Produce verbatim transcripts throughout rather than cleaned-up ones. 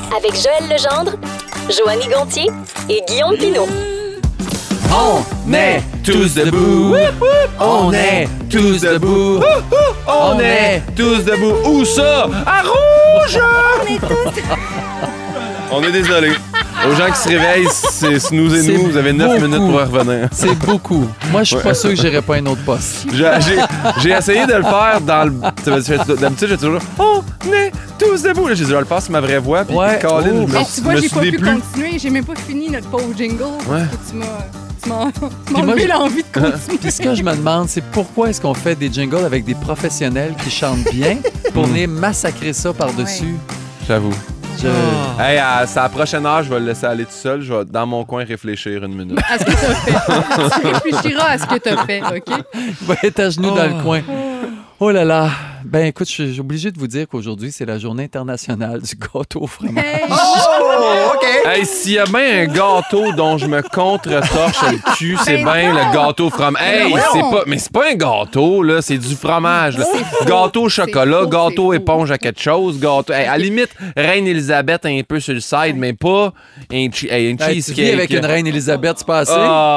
avec Joël Legendre, Joanny Gontier et Guillaume Pinault. On est tous debout. On est tous debout. On est tous debout. Où ça? À Rouge! On est tous... On est désolé. Aux gens qui se réveillent, c'est snooze et nous. Vous avez neuf minutes pour revenir. C'est beaucoup. Moi, je suis pas sûr que j'irai pas à un autre poste. J'ai, j'ai, j'ai essayé de le faire dans le... D'habitude, j'ai toujours... On est tous debout. Là, j'ai dit, je vais le faire sur ma vraie voix. Puis, ouais. Colin, Oh. je me, Mais tu vois, me j'ai pas pu plus. continuer. J'ai même pas fini notre pauvre jingle. Ouais. Parce que tu m'as... Tu m'as, tu m'as moi, enlevé je- l'envie de continuer. Puis ce que je me demande, c'est pourquoi est-ce qu'on fait des jingles avec des professionnels qui chantent bien pour venir massacrer ça par-dessus? J'avoue. Je... Hey, à, c'est à la prochaine heure, je vais le laisser aller tout seul. Je vais dans mon coin réfléchir une minute. À ce que t'as fait. Tu réfléchiras à ce que t'as fait, OK? Il va être à genoux dans le coin. Oh là là. Ben écoute, je suis obligé de vous dire qu'aujourd'hui, c'est la journée internationale du gâteau au fromage. Hey, Oh, OK. Hey, s'il y a bien un gâteau dont je me contre-torche le cul, c'est Ben bien non. le gâteau fromage. Hey, voyons. c'est pas, mais c'est pas un gâteau, là, c'est du fromage. Là. C'est faux. Gâteau au chocolat, C'est faux, gâteau c'est faux. éponge à quelque chose, gâteau. Hey, à la limite, Reine Elisabeth un peu sur le side, mais pas un, che- hey, un Hey, tu cheesecake. vis avec une reine Élisabeth, c'est pas assez?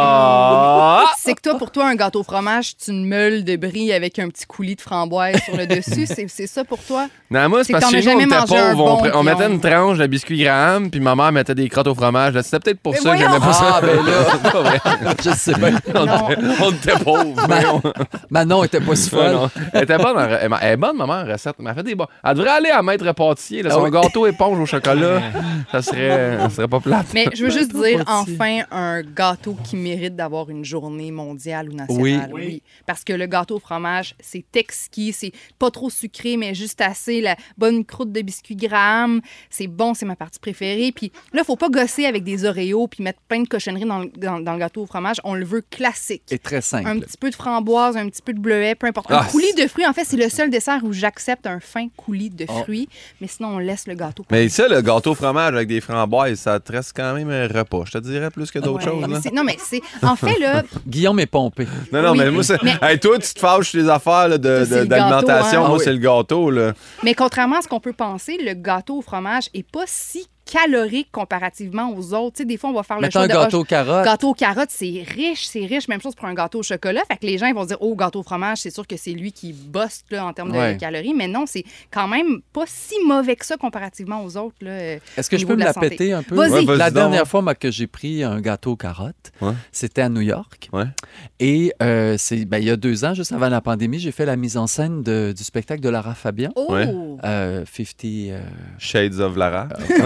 Ah! C'est que toi, pour toi, un gâteau au fromage, c'est une meule de brie avec un petit coulis de framboise sur le dessus. C'est, c'est ça pour toi? Non, moi, c'est C'est parce que que t'en chez as nous, on jamais était mangé un pauvres. On, bon, pre- on puis mettait on- une tranche de biscuit Graham, puis ma mère mettait des crottes au fromage. Là, c'était peut-être pour Mais ça que voyons! j'aimais pas ça. Ah, ben là, C'est pas vrai. je sais bien. On Non. était, on était pauvres. mais on- Manon était pas si Ouais, folle. non. Elle était bonne, en re- elle m'a- elle est bonne, maman, en recette. Elle m'a fait des bons. Elle devrait aller à Maître Pâtissier. Là, Ah son oui. gâteau éponge au chocolat, ça serait, ça serait pas plate. Mais je veux juste Gâteau dire, pâtissier. enfin, un gâteau qui mérite d'avoir une journée mondiale ou nationale. Oui. Oui. Parce que le gâteau au fromage, c'est exquis, c'est pas trop sucré, mais juste assez, la bonne croûte de biscuit Graham. C'est bon, c'est ma partie préférée. Puis là, faut pas gosser avec des Oreos puis mettre plein de cochonneries dans, le- dans, dans le gâteau au fromage. On le veut classique. Et très simple. Un petit peu de framboise, un petit peu de bleuet, peu importe. Un Ah, coulis de fruits, en fait, c'est le seul dessert où j'accepte un fin coulis de Oh. fruits. Mais sinon, on laisse le gâteau. Mais ça, le gâteau au fromage avec des framboises, ça te reste quand même un repas. Je te dirais plus que d'autres Ouais, choses. mais Là. c'est- non, mais c'est... En fait, là, Guillaume est pompé. Non, non, Oui, mais moi, c'est... mais- Hey, toi, tu te fâches sur les affaires là, de, Ça, c'est de- le d'alimentation. gâteau, hein. Moi, Ah oui. c'est le gâteau. Là. mais contrairement à ce qu'on peut penser, le gâteau au fromage est pas si calorique comparativement aux autres. Tu sais, des fois, on va faire le Mettons choix un de... gâteau ah, aux carottes. Gâteau aux carottes, c'est riche, c'est riche. Même chose pour un gâteau au chocolat. Fait que les gens ils vont dire, oh, gâteau au fromage, c'est sûr que c'est lui qui bosse là, en termes de Ouais. calories. Mais non, c'est quand même pas si mauvais que ça comparativement aux autres. Là, euh, Est-ce que au je niveau peux me de la santé. péter un peu? Vas-y. Ouais, vas-y La donc. dernière fois moi, que j'ai pris un gâteau aux carottes, Ouais. c'était à New York. Ouais. Et euh, c'est, ben, il y a deux ans, juste avant la pandémie, j'ai fait la mise en scène de- du spectacle de Lara Fabian. Oh! Ouais. Euh, cinquante, euh, Shades of Lara.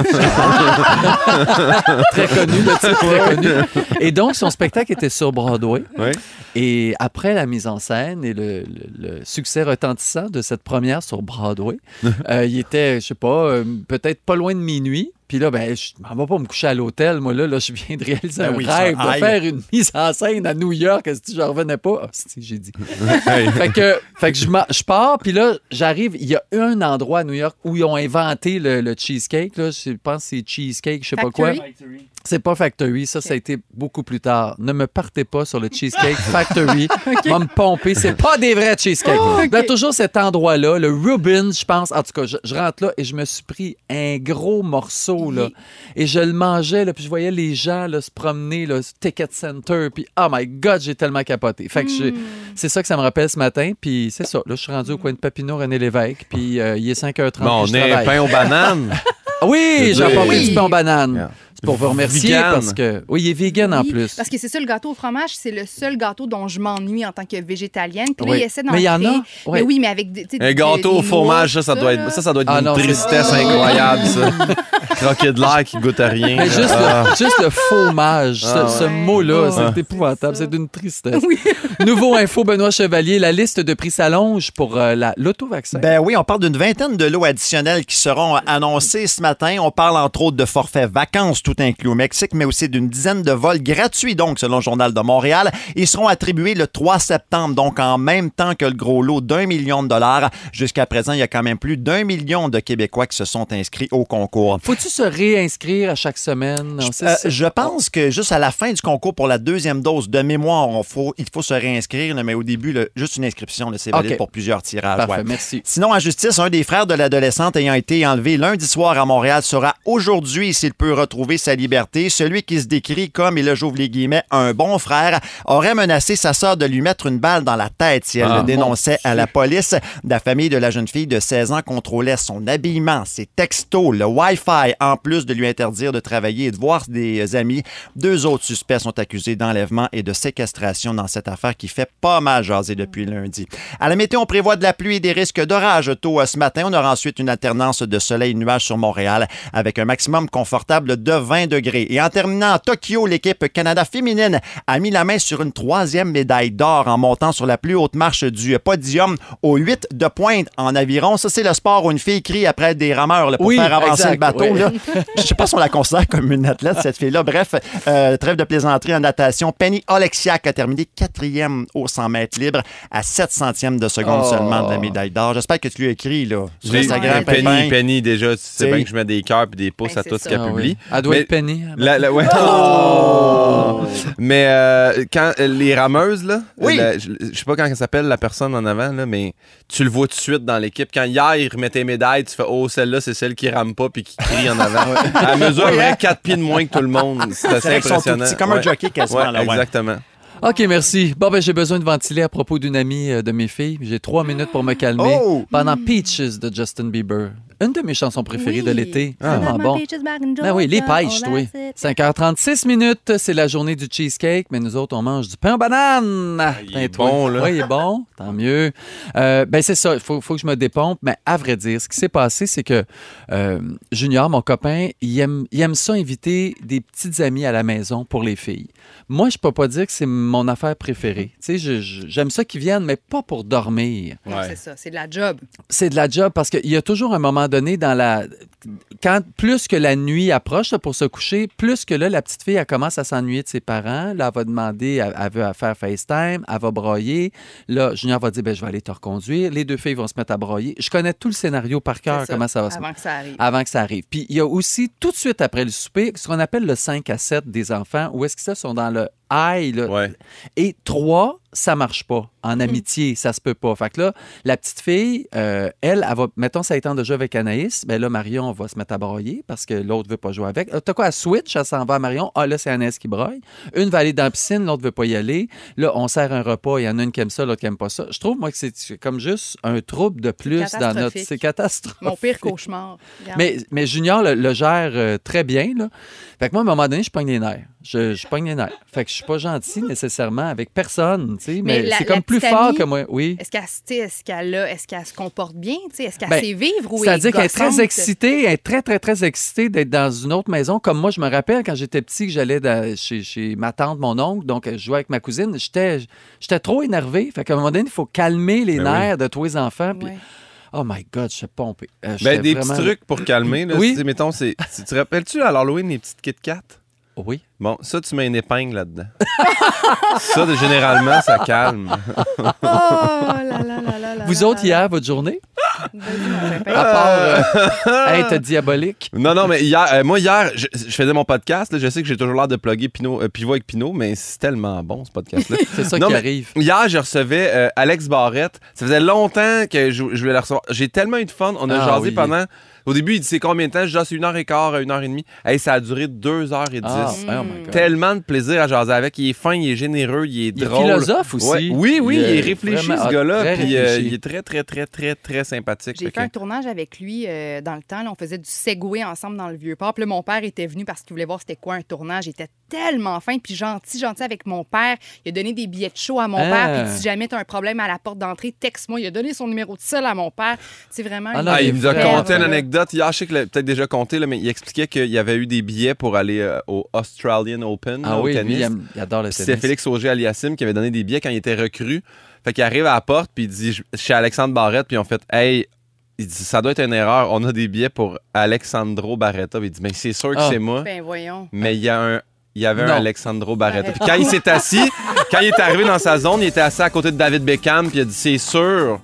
très connu, le titre très connu. Et donc, son spectacle était sur Broadway. Ouais. Et après la mise en scène et le, le- le succès retentissant de cette première sur Broadway, euh, il était, je sais pas, euh, peut-être pas loin de minuit. Puis là, ben, je m'en vais pas me coucher à l'hôtel. Moi, là, là je viens de réaliser Ben un oui, ça rêve de aille. faire une mise en scène à New York. Est-ce que je revenais pas? Ah, si, j'ai dit. Hey. Fait que, fait que je, m'en- je pars, puis là, j'arrive. Il y a un endroit à New York où ils ont inventé le, le cheesecake. Là. Je pense que c'est cheesecake, je sais pas quoi. Factory? C'est pas Factory, ça, ça a été beaucoup plus tard. Ne me partez pas sur le Cheesecake Factory. Va me pomper, c'est pas des vrais cheesecakes. Oh, ok. Là, toujours cet endroit-là, le Rubens, je pense. En tout cas, je, je rentre là et je me suis pris un gros morceau, là. Et je le mangeais, là, puis je voyais les gens là, se promener, là, Ticket Center, puis oh my God, j'ai tellement capoté. Fait que j'ai- Mm. c'est ça que ça me rappelle ce matin, puis c'est ça. Là, je suis rendu au coin de Papineau, René Lévesque, puis euh, il est cinq heures trente. Bon, on puis je est travaille. pain aux bananes. Ah oui, j'ai Oui. apporté Oui. du pain aux bananes. Yeah. C'est pour vous remercier Vegan. parce que... Oui, il est vegan en Oui, plus. Parce que c'est ça, le gâteau au fromage, c'est le seul gâteau dont je m'ennuie en tant que végétalienne. Puis là, Oui. il essaie d'en Mais il y en créer. a, ouais. Mais oui, mais avec des, tu sais, Un des- gâteau des au fromage, ça, noix, ça doit être, ça, ça doit être Ah une non, c'est- tristesse Oh. incroyable, ça. Croquer de l'air qui goûte à rien. Mais juste, Ah. le, juste le fromage, ce, Ah, ce ouais. mot-là, Ah. c'est épouvantable, c'est d'une tristesse. Oui. Nouveau info, Benoît Chevalier, la liste de prix s'allonge pour euh, la- l'auto-vaccin. Ben oui, on parle d'une vingtaine de lots additionnels qui seront annoncés ce matin. On parle entre autres de forfaits vacances tout inclus au Mexique, mais aussi d'une dizaine de vols gratuits, donc, selon le Journal de Montréal. Ils seront attribués le trois septembre, donc en même temps que le gros lot d'un million de dollars. Jusqu'à présent, il y a quand même plus d'un million de Québécois qui se sont inscrits au concours. Faut faut-tu se réinscrire à chaque semaine? Non, c'est Euh, ça. je pense que juste à la fin du concours pour la deuxième dose de mémoire, on faut, il faut se réinscrire, là, mais au début, là, juste une inscription, là, c'est valide OK. pour plusieurs tirages. Parfait, ouais. merci. Sinon, en justice, un des frères de l'adolescente ayant été enlevé lundi soir à Montréal saura aujourd'hui s'il peut retrouver sa liberté. Celui qui se décrit comme, et là j'ouvre les guillemets, un bon frère, aurait menacé sa sœur de lui mettre une balle dans la tête si elle Ah, le dénonçait mon à la police. La famille de la jeune fille de seize ans contrôlait son habillement, ses textos, le Wi-Fi, en plus de lui interdire de travailler et de voir des amis. Deux autres suspects sont accusés d'enlèvement et de séquestration dans cette affaire qui fait pas mal jaser depuis lundi. À la météo, on prévoit de la pluie et des risques d'orage tôt ce matin. On aura ensuite une alternance de soleil et de nuages sur Montréal avec un maximum confortable de vingt degrés. Et en terminant à Tokyo, l'équipe Canada féminine a mis la main sur une troisième médaille d'or en montant sur la plus haute marche du podium au huit de pointe en aviron. Ça, c'est le sport où une fille crie après des rameurs là, pour Oui, faire avancer exact, le bateau. oui. Là. Je sais pas si on la considère comme une athlète, cette fille-là. Bref, euh, trêve de plaisanterie en natation. Penny Oleksiak a terminé quatrième au cent mètres libre à sept centièmes de seconde Oh. seulement de la médaille d'or. J'espère que tu lui as écrit là, sur J'ai- Instagram. Penny, Pépin. Penny, déjà, tu sais T'sais. bien que je mets des cœurs et des pouces Ben, à c'est tout ce ça. qu'elle Ah oui. publie. Elle doit Mais- être Penny. La- la- ouais. Oh! Mais euh, quand euh, les rameuses, là, Oui. la- je, je sais pas quand elle s'appelle la personne en avant, là, mais tu le vois tout de suite dans l'équipe. Quand hier, ils remettaient les médailles, tu fais oh, celle-là, c'est celle qui rame pas puis qui crie en avant. Elle mesure Oui, hein? quatre pieds de moins que tout le monde. C'est assez C'est vrai qu'ils sont tout impressionnant. petits, comme un Ouais. jockey quasiment. Ouais, là, ouais. exactement. OK, merci. Bon, ben, j'ai besoin de ventiler à propos d'une amie euh, de mes filles. J'ai trois minutes pour me calmer. Oh! Pendant Peaches de Justin Bieber. Une de mes chansons préférées de l'été. Ah. Vraiment bon. Ben oui, les pêches, oui. cinq heures trente-six minutes, c'est la journée du cheesecake, mais nous autres, on mange du pain aux bananes. il est Putain, toi. bon, là. Oui, il est bon, tant mieux. Euh, ben, c'est ça, il faut, faut que je me dépompe, mais à vrai dire, ce qui s'est passé, c'est que euh, Junior, mon copain, il aime, il aime ça inviter des petites amies à la maison pour les filles. Moi, je peux pas dire que c'est mon affaire préférée. Tu sais, je- je- j'aime ça qu'ils viennent, mais pas pour dormir. Non, Ouais. c'est ça, c'est de la job. C'est de la job parce qu'il y a toujours un moment donné dans la... Quand plus que la nuit approche là, pour se coucher, plus que là, la petite fille, elle commence à s'ennuyer de ses parents. Là, elle va demander, elle, elle veut faire FaceTime, elle va broyer. Là, Junior va dire, ben, je vais aller te reconduire. Les deux filles vont se mettre à broyer. Je connais tout le scénario par cœur, C'est ça, comment ça va se avant que ça arrive. avant que ça arrive. Puis il y a aussi, tout de suite après le souper, ce qu'on appelle le cinq à sept des enfants, où est-ce qu'ils sont dans le high, là. Ouais. Et trois, ça marche pas. En amitié, ça se peut pas. Fait que là, la petite fille, euh, elle, elle va, mettons, ça étant de jeu avec Anaïs, ben là, Marion va se mettre à broyer parce que l'autre veut pas jouer avec. Euh, T'as quoi, à switch, elle s'en va à Marion. Ah, là, c'est Anaïs qui broye. Une va aller dans la piscine, l'autre veut pas y aller. Là, on sert un repas, il y en a une qui aime ça, l'autre qui aime pas ça. Je trouve, moi, que c'est comme juste un trouble de plus dans notre... catastrophique. C'est catastrophique. Mon pire cauchemar. Regarde. Mais, mais Junior le, le gère euh, très bien. Là. Fait que moi, à un moment donné, je pogne les nerfs. Je, je pogne les nerfs. Fait que je suis pas gentil nécessairement avec personne, tu sais, mais, Mais la- c'est comme la plus petite fort amie, que moi. Oui. Est-ce qu'elle, tu sais, est-ce qu'elle a- est-ce qu'elle se comporte bien? Tu sais, Est-ce qu'elle Ben, sait vivre ou C'est-à-dire qu'elle est très gossante? excitée, elle est très, très, très excitée d'être dans une autre maison. Comme moi, je me rappelle quand j'étais petit que j'allais dans- chez, chez ma tante, mon oncle, donc je jouais avec ma cousine. J'étais, j'étais trop énervé. Fait qu'à un moment donné, il faut calmer les Ben nerfs de tous les enfants. Puis, Ouais. oh my God, je suis pompé. Euh, Ben, j'étais des vraiment- petits trucs pour calmer. Là, Oui. Tu sais, mettons, c'est, tu te rappelles-tu à l'Halloween les petites Kit Kat? Oui. Bon, ça, tu mets une épingle là-dedans. Ça, de- généralement, ça calme. Oh là là là là là Vous là autres, là. hier, votre journée? Vas-y, mon pépin. À part euh, être diabolique. Non, non, mais hier, euh, moi, hier, je, je faisais mon podcast. Là, je sais que j'ai toujours l'air de plugger Pinot, euh, Pivot avec Pinot, mais c'est tellement bon, ce podcast-là. C'est ça Non, qui mais arrive. Hier, je recevais euh, Alex Barrette. Ça faisait longtemps que je, je voulais le recevoir. J'ai tellement eu de fun. On a Ah, jasé oui. pendant... Au début, il dit c'est combien de temps? Je dis ah, c'est une heure et quart, une heure et demie. Hey, ça a duré deux heures et dix. Ah, oh my God. Tellement de plaisir à jaser avec. Il est fin, il est généreux, il est Il est drôle. philosophe aussi. Ouais. Oui, oui, il est, Il est réfléchi, vraiment- ce gars-là. très Puis euh, réfléchi. il est très, très, très, très, très sympathique. J'ai Fait fait un que- tournage avec lui euh, dans le temps. Là, on faisait du Segway ensemble dans le Vieux-Port. Puis là, mon père était venu parce qu'il voulait voir c'était quoi un tournage. Il était tellement fin puis gentil, gentil avec mon père. Il a donné des billets de show à mon Ah. père. Puis si jamais tu as un problème à la porte d'entrée, texte-moi. Il a donné son numéro de cell à mon père. C'est vraiment Ah une non, Ah, il nous a Frère, conté une là. anecdote. Hier, je sais qu'il l'a peut-être déjà conté, là, mais il expliquait qu'il y avait eu des billets pour aller euh, au Australian Open, Ah là, au oui, lui, tennis. il, aime- il adore le Puis tennis. c'est Félix Auger-Aliassime qui avait donné des billets quand il était recru. Fait qu'il arrive à la porte, puis il dit je- chez Alexandre Barrette, puis on fait hey, il dit ça doit être une erreur, on a des billets pour Alexandro Barretta. Puis il dit mais c'est sûr que Ah. c'est moi, Ben voyons. mais il y a un il y avait Non. un Alexandro Barretta. Barretta. Puis quand il s'est assis, quand il est arrivé dans sa zone, il était assis à côté de David Beckham, puis il a dit c'est sûr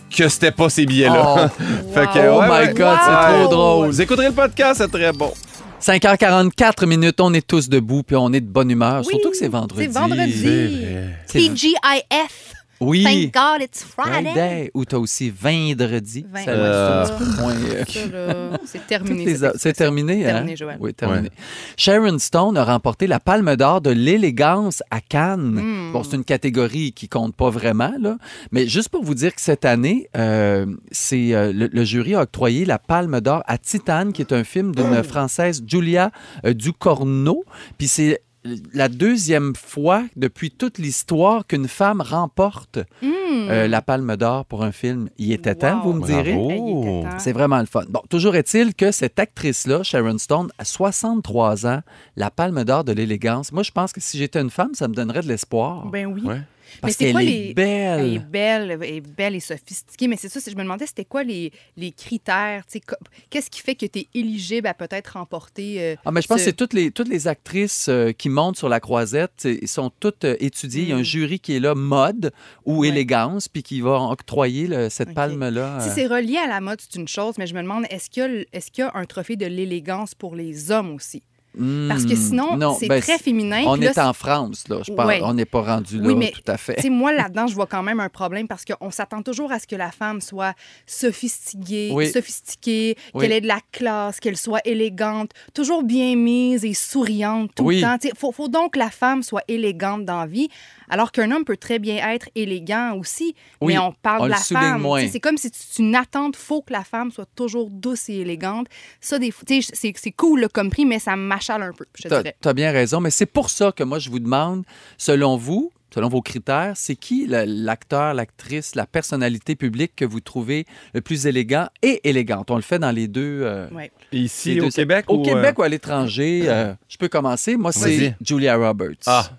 que c'était pas ces billets-là. Oh, fait que, oh ouais, my ouais. God, c'est Ouais. trop drôle. Vous écouterez le podcast, c'est très bon. cinq heures quarante-quatre minutes, on est tous debout, puis on est de bonne humeur. Oui, Surtout que c'est vendredi. c'est vendredi. C'est vrai. T G I F. Oui. Thank God it's Friday. Friday. Ou t'as aussi vendredi. Vingt- Ça, Euh, c'est un petit peu moins, euh, Ça, là, c'est toutes terminé. les cette a- C'est expression. terminé, hein? Terminé, Joël. Oui, terminé. Sharon Stone a remporté la Palme d'Or de l'élégance à Cannes. Mm. Bon, c'est une catégorie qui compte pas vraiment, là. Mais juste pour vous dire que cette année, euh, c'est, euh, le, le jury a octroyé la Palme d'Or à Titane, qui est un film d'une Française, Julia euh, Ducournau. Puis c'est la deuxième fois depuis toute l'histoire qu'une femme remporte Mm. euh, la Palme d'Or pour un film. Il était temps, Wow. vous me direz? Bravo. Hey, il était temps. C'est vraiment le fun. Bon, toujours est-il que cette actrice-là, Sharon Stone, à soixante-trois ans, la Palme d'Or de l'élégance. Moi, je pense que si j'étais une femme, ça me donnerait de l'espoir. Ben oui. Ouais. parce c'est qu'elle quoi est les- belle. Elle est belle, elle est belle et sophistiquée, mais c'est ça, c'est- je me demandais c'était quoi les, les critères, tu sais, co- qu'est-ce qui fait que tu es éligible à peut-être remporter euh, Ah, mais je pense ce- que c'est toutes les, toutes les actrices euh, qui montent sur la croisette, c'est- ils sont toutes euh, étudiées. Il y a un Mm. jury qui est là, mode ou Ouais. élégance, puis qui va octroyer le- cette Ok. palme-là. Si euh. c'est relié à la mode, c'est une chose, mais je me demande, est-ce qu'il y a, le- est-ce qu'il y a un trophée de l'élégance pour les hommes aussi? Parce que Hmm, sinon, non, c'est ben, très féminin. On puis là, est en France, là. Je pense, Ouais. on n'est pas rendu là Oui, mais, tout à fait. Tu sais, moi, là-dedans, je vois quand même un problème parce qu'on s'attend toujours à ce que la femme soit sophistiquée, Oui. sophistiquée, Oui. qu'elle ait de la classe, qu'elle soit élégante, toujours bien mise et souriante tout Oui. le temps. Il faut, faut donc que la femme soit élégante dans la vie, alors qu'un homme peut très bien être élégant aussi, Oui, mais on parle on de le la souligne femme. moins. Tu sais, c'est comme si c'est une attente, faut que la femme soit toujours douce et élégante. Ça, des, tu sais, c'est c'est cool, là, comme prix, mais ça m'achale un peu, je te T'as dirais. as bien raison, mais c'est pour ça que moi, je vous demande, selon vous, selon vos critères, c'est qui le- l'acteur, l'actrice, la personnalité publique que vous trouvez le plus élégant et élégante? On le fait dans les deux... euh, Ouais. Ici, les au deux- Québec? Au ou, Québec euh, ou à l'étranger? euh, je peux commencer. Moi, c'est Vas-y. Julia Roberts. Ah.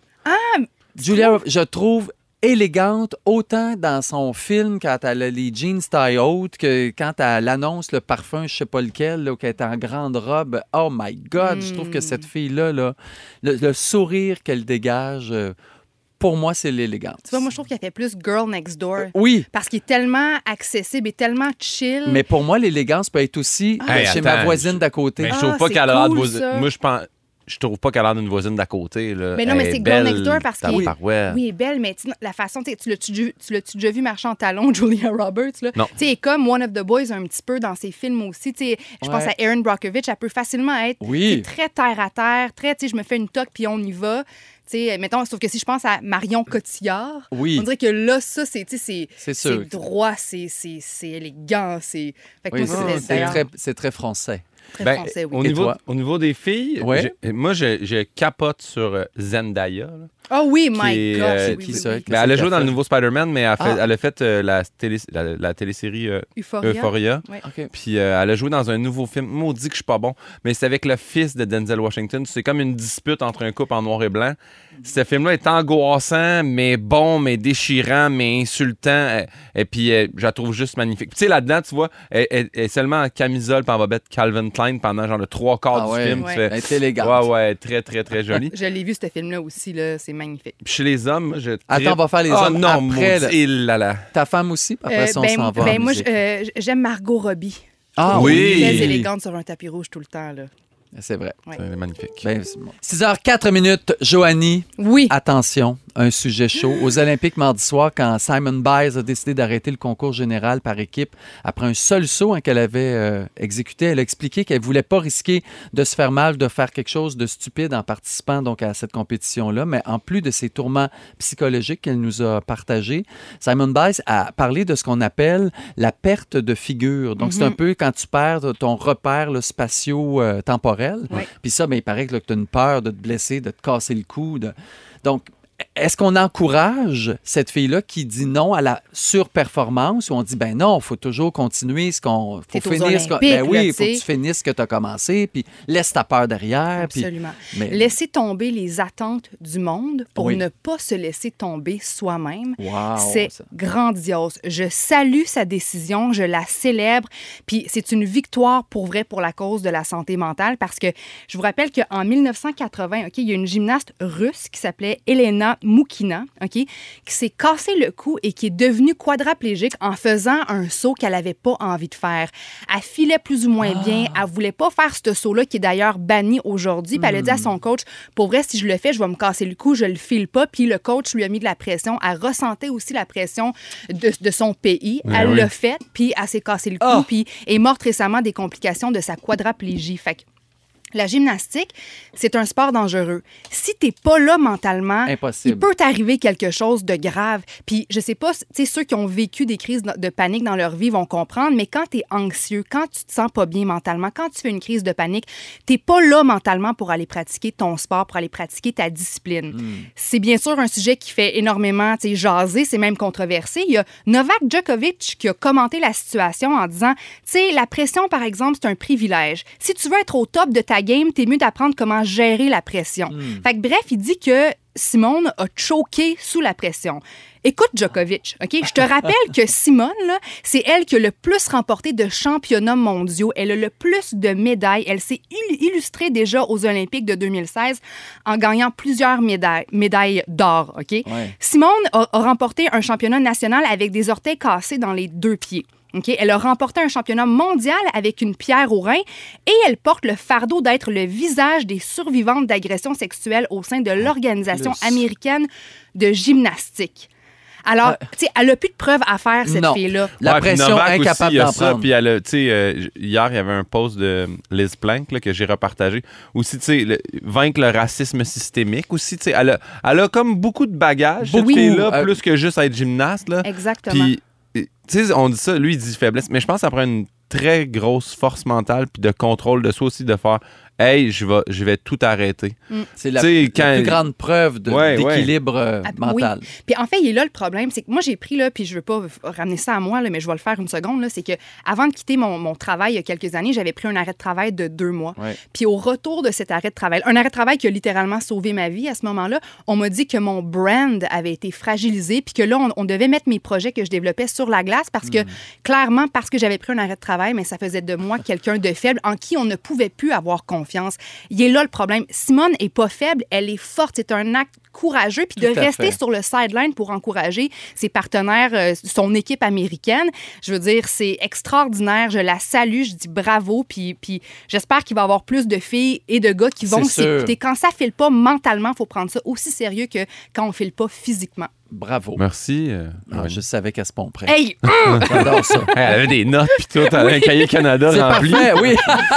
Julia, Rob- je trouve élégante autant dans son film quand elle a les jeans taille haute que quand elle annonce le parfum, je sais pas lequel, là, qu'elle est en grande robe. Oh my God, je trouve que Mm. cette fille-là, là, le, le sourire qu'elle dégage, euh, pour moi, c'est l'élégance. Tu vois, moi, je trouve qu'elle fait plus Girl Next Door. Oui, Parce qu'il est tellement accessible et tellement chill. mais pour moi, l'élégance peut être aussi Ah. euh, Hey, chez ma attends, voisine d'à côté. Mais je Ah, trouve pas c'est qu'elle a l'air de cool, voisine. ça. Moi, je pense. Je trouve pas qu'elle a l'air d'une voisine d'à côté. Là. Mais non, mais Elle c'est est Girl belle, Next Door parce qu'il- tabarouette. Oui, elle est belle, mais tu sais, la façon, tu sais, tu l'as-tu déjà- tu l'as-tu déjà vu marcher en talons, Julia Roberts? Là? Non. Tu sais, elle est comme One of the Boys un petit peu dans ses films aussi. Tu sais, je pense Ouais. à Erin Brockovich, elle peut facilement être Oui. tu sais, très terre-à-terre, très, tu sais, je me fais une toque puis on y va. Tu sais, mettons, sauf que si je pense à Marion Cotillard, Oui. on dirait que là, ça, c'est, tu sais, C'est c'est, sûr. c'est droit, c'est, c'est, c'est élégant, c'est... Fait que Oui, moi, c'est- c'est, c'est d'ailleurs, très, c'est très français. très Ben, français, oui. Au Et niveau, toi? au niveau des filles, Ouais. j'ai- moi, je, je capote sur euh, Zendaya. là. Oh oui, my qui est, God! euh, oui, qui oui, ça? oui. Qu'est-ce Ben, elle a joué qu'elle dans le fait? nouveau Spider-Man, mais elle a fait, Ah. elle a fait euh, la, télé, la, la télésérie euh, Euphoria. Euphoria. Ouais. OK. Puis euh, elle a joué dans un nouveau film. Maudit que je suis pas bon. Mais c'est avec le fils de Denzel Washington. C'est comme une dispute entre un couple en noir et blanc. Ce film-là est angoissant, mais bon, mais déchirant, mais insultant. Euh, Et puis, euh, je la trouve juste magnifique. Puis, tu sais, là-dedans, tu vois, elle, elle- elle est seulement en camisole, puis elle va mettre Calvin Klein pendant genre le trois quarts Ah du ouais, film. ouais. Tu fais, Elle est élégante. ouais, ouais, très, très, très jolie. Je l'ai vu, ce film-là aussi, là, c'est magnifique. Puis chez les hommes, moi, je. Attends, on va faire les oh, hommes non, après. maudit, le- il là là. Ta femme aussi, puis après Euh, ça, on ben, s'en va. en ben, moi, musique. je- euh, j'aime Margot Robbie. Ah Oui. oui! Très élégante sur un tapis rouge tout le temps. Là. C'est vrai. Ouais. C'est magnifique. Ben, c'est bon. six heures quatre minutes, Joanie, Oui. attention, un sujet chaud. Aux Olympiques mardi soir, quand Simon Biles a décidé d'arrêter le concours général par équipe après un seul saut hein, qu'elle avait euh, exécuté, elle a expliqué qu'elle ne voulait pas risquer de se faire mal, de faire quelque chose de stupide en participant donc à cette compétition-là. Mais en plus de ces tourments psychologiques qu'elle nous a partagés, Simon Biles a parlé de ce qu'on appelle la perte de figure. Donc, c'est un peu quand tu perds ton repère là, spatio-temporel. Ouais. Puis ça, ben, il paraît que tu as une peur de te blesser, de te casser le cou. de- Donc, est-ce qu'on encourage cette fille-là qui dit non à la surperformance ou on dit, ben non, il faut toujours continuer ce qu'on... faut T'es aux finir ce qu'on... Olympiques, Ben oui, là, il faut que tu sais. tu finisses ce que tu as commencé, puis laisse ta peur derrière. puis- Absolument. mais- Laisser tomber les attentes du monde pour Oui. ne pas se laisser tomber soi-même. Wow, C'est ça. grandiose. Je salue sa décision, je la célèbre, puis c'est une victoire pour vrai pour la cause de la santé mentale parce que je vous rappelle qu'en mille neuf cent quatre-vingts, OK, il y a une gymnaste russe qui s'appelait Elena Moukina, Moukina, OK, qui s'est cassé le cou et qui est devenue quadraplégique en faisant un saut qu'elle n'avait pas envie de faire. Elle filait plus ou moins ah. bien. Elle voulait pas faire ce saut-là, qui est d'ailleurs banni aujourd'hui. Puis elle a dit à son coach, pour vrai, si je le fais, je vais me casser le cou, je le file pas. Puis le coach lui a mis de la pression. Elle ressentait aussi la pression de, de son pays. Ben elle oui. l'a fait, puis elle s'est cassé le cou, Oh. puis est morte récemment des complications de sa quadraplégie. Fait que la gymnastique, c'est un sport dangereux. Si t'es pas là mentalement, Impossible. il peut t'arriver quelque chose de grave. Puis je sais pas, tu sais, ceux qui ont vécu des crises de panique dans leur vie vont comprendre, mais quand t'es anxieux, quand tu te sens pas bien mentalement, quand tu fais une crise de panique, t'es pas là mentalement pour aller pratiquer ton sport, pour aller pratiquer ta discipline. Mm. C'est bien sûr un sujet qui fait énormément, tu sais, jaser, c'est même controversé. Il y a Novak Djokovic qui a commenté la situation en disant, tu sais, la pression, par exemple, c'est un privilège. Si tu veux être au top de ta game, t'es mieux d'apprendre comment gérer la pression. Mm. Fait que bref, il dit que Simone a choqué sous la pression. Écoute Djokovic, OK? Je te rappelle que Simone, là, c'est elle qui a le plus remporté de championnats mondiaux. Elle a le plus de médailles. Elle s'est illustrée déjà aux Olympiques de deux mille seize en gagnant plusieurs médailles, médailles d'or, OK? Ouais. Simone a, a remporté un championnat national avec des orteils cassés dans les deux pieds. Okay? Elle a remporté un championnat mondial avec une pierre au rein et elle porte le fardeau d'être le visage des survivantes d'agressions sexuelles au sein de l'Organisation Plus. américaine de gymnastique. Alors, euh, tu sais, elle n'a plus de preuves à faire, cette non. fille-là. La ouais, pression, Novak incapable aussi, il y a d'en ça, prendre. puis elle a, tu sais, euh, hier, il y avait un post de Liz Plank là, que j'ai repartagé. Aussi, tu sais, le, vaincre le racisme systémique aussi, tu sais, elle a, elle a comme beaucoup de bagages, cette oui. fille-là, Euh, plus que juste être gymnaste, là. Exactement. Puis, tu sais, on dit ça, lui, il dit faiblesse, mais je pense que ça prend une très grosse force mentale puis de contrôle de soi aussi, de faire « Hey, je vais, je vais tout arrêter. Mm. » C'est la, la quand... plus grande preuve de, ouais, d'équilibre ouais. euh, mental. Oui. Puis en fait, il est là le problème, c'est que moi, j'ai pris, là, puis je veux pas ramener ça à moi, là, mais je vais le faire une seconde, là, c'est que avant de quitter mon, mon travail il y a quelques années, j'avais pris un arrêt de travail de deux mois. Ouais. Puis au retour de cet arrêt de travail, un arrêt de travail qui a littéralement sauvé ma vie à ce moment-là, on m'a dit que mon brand avait été fragilisé, puis que là, on, on devait mettre mes projets que je développais sur la glace parce que, mm. clairement, parce que j'avais pris un arrêt de travail, mais ça faisait de moi quelqu'un de faible en qui on ne pouvait plus avoir confiance. Il est là le problème. Simone est pas faible, elle est forte. C'est un acte courageux. Puis de rester fait. sur le sideline pour encourager ses partenaires, euh, son équipe américaine, je veux dire, c'est extraordinaire. Je la salue, je dis bravo. Puis, puis j'espère qu'il va y avoir plus de filles et de gars qui vont c'est s'écouter. Quand ça file pas mentalement, il faut prendre ça aussi sérieux que quand on file pas physiquement. Bravo. Merci. Euh, ah, je savais qu'elle se pomperait. Hey! J'adore ça. Elle avait des notes puis tout, elle avait oui. un cahier Canada c'est rempli. Parfait, oui.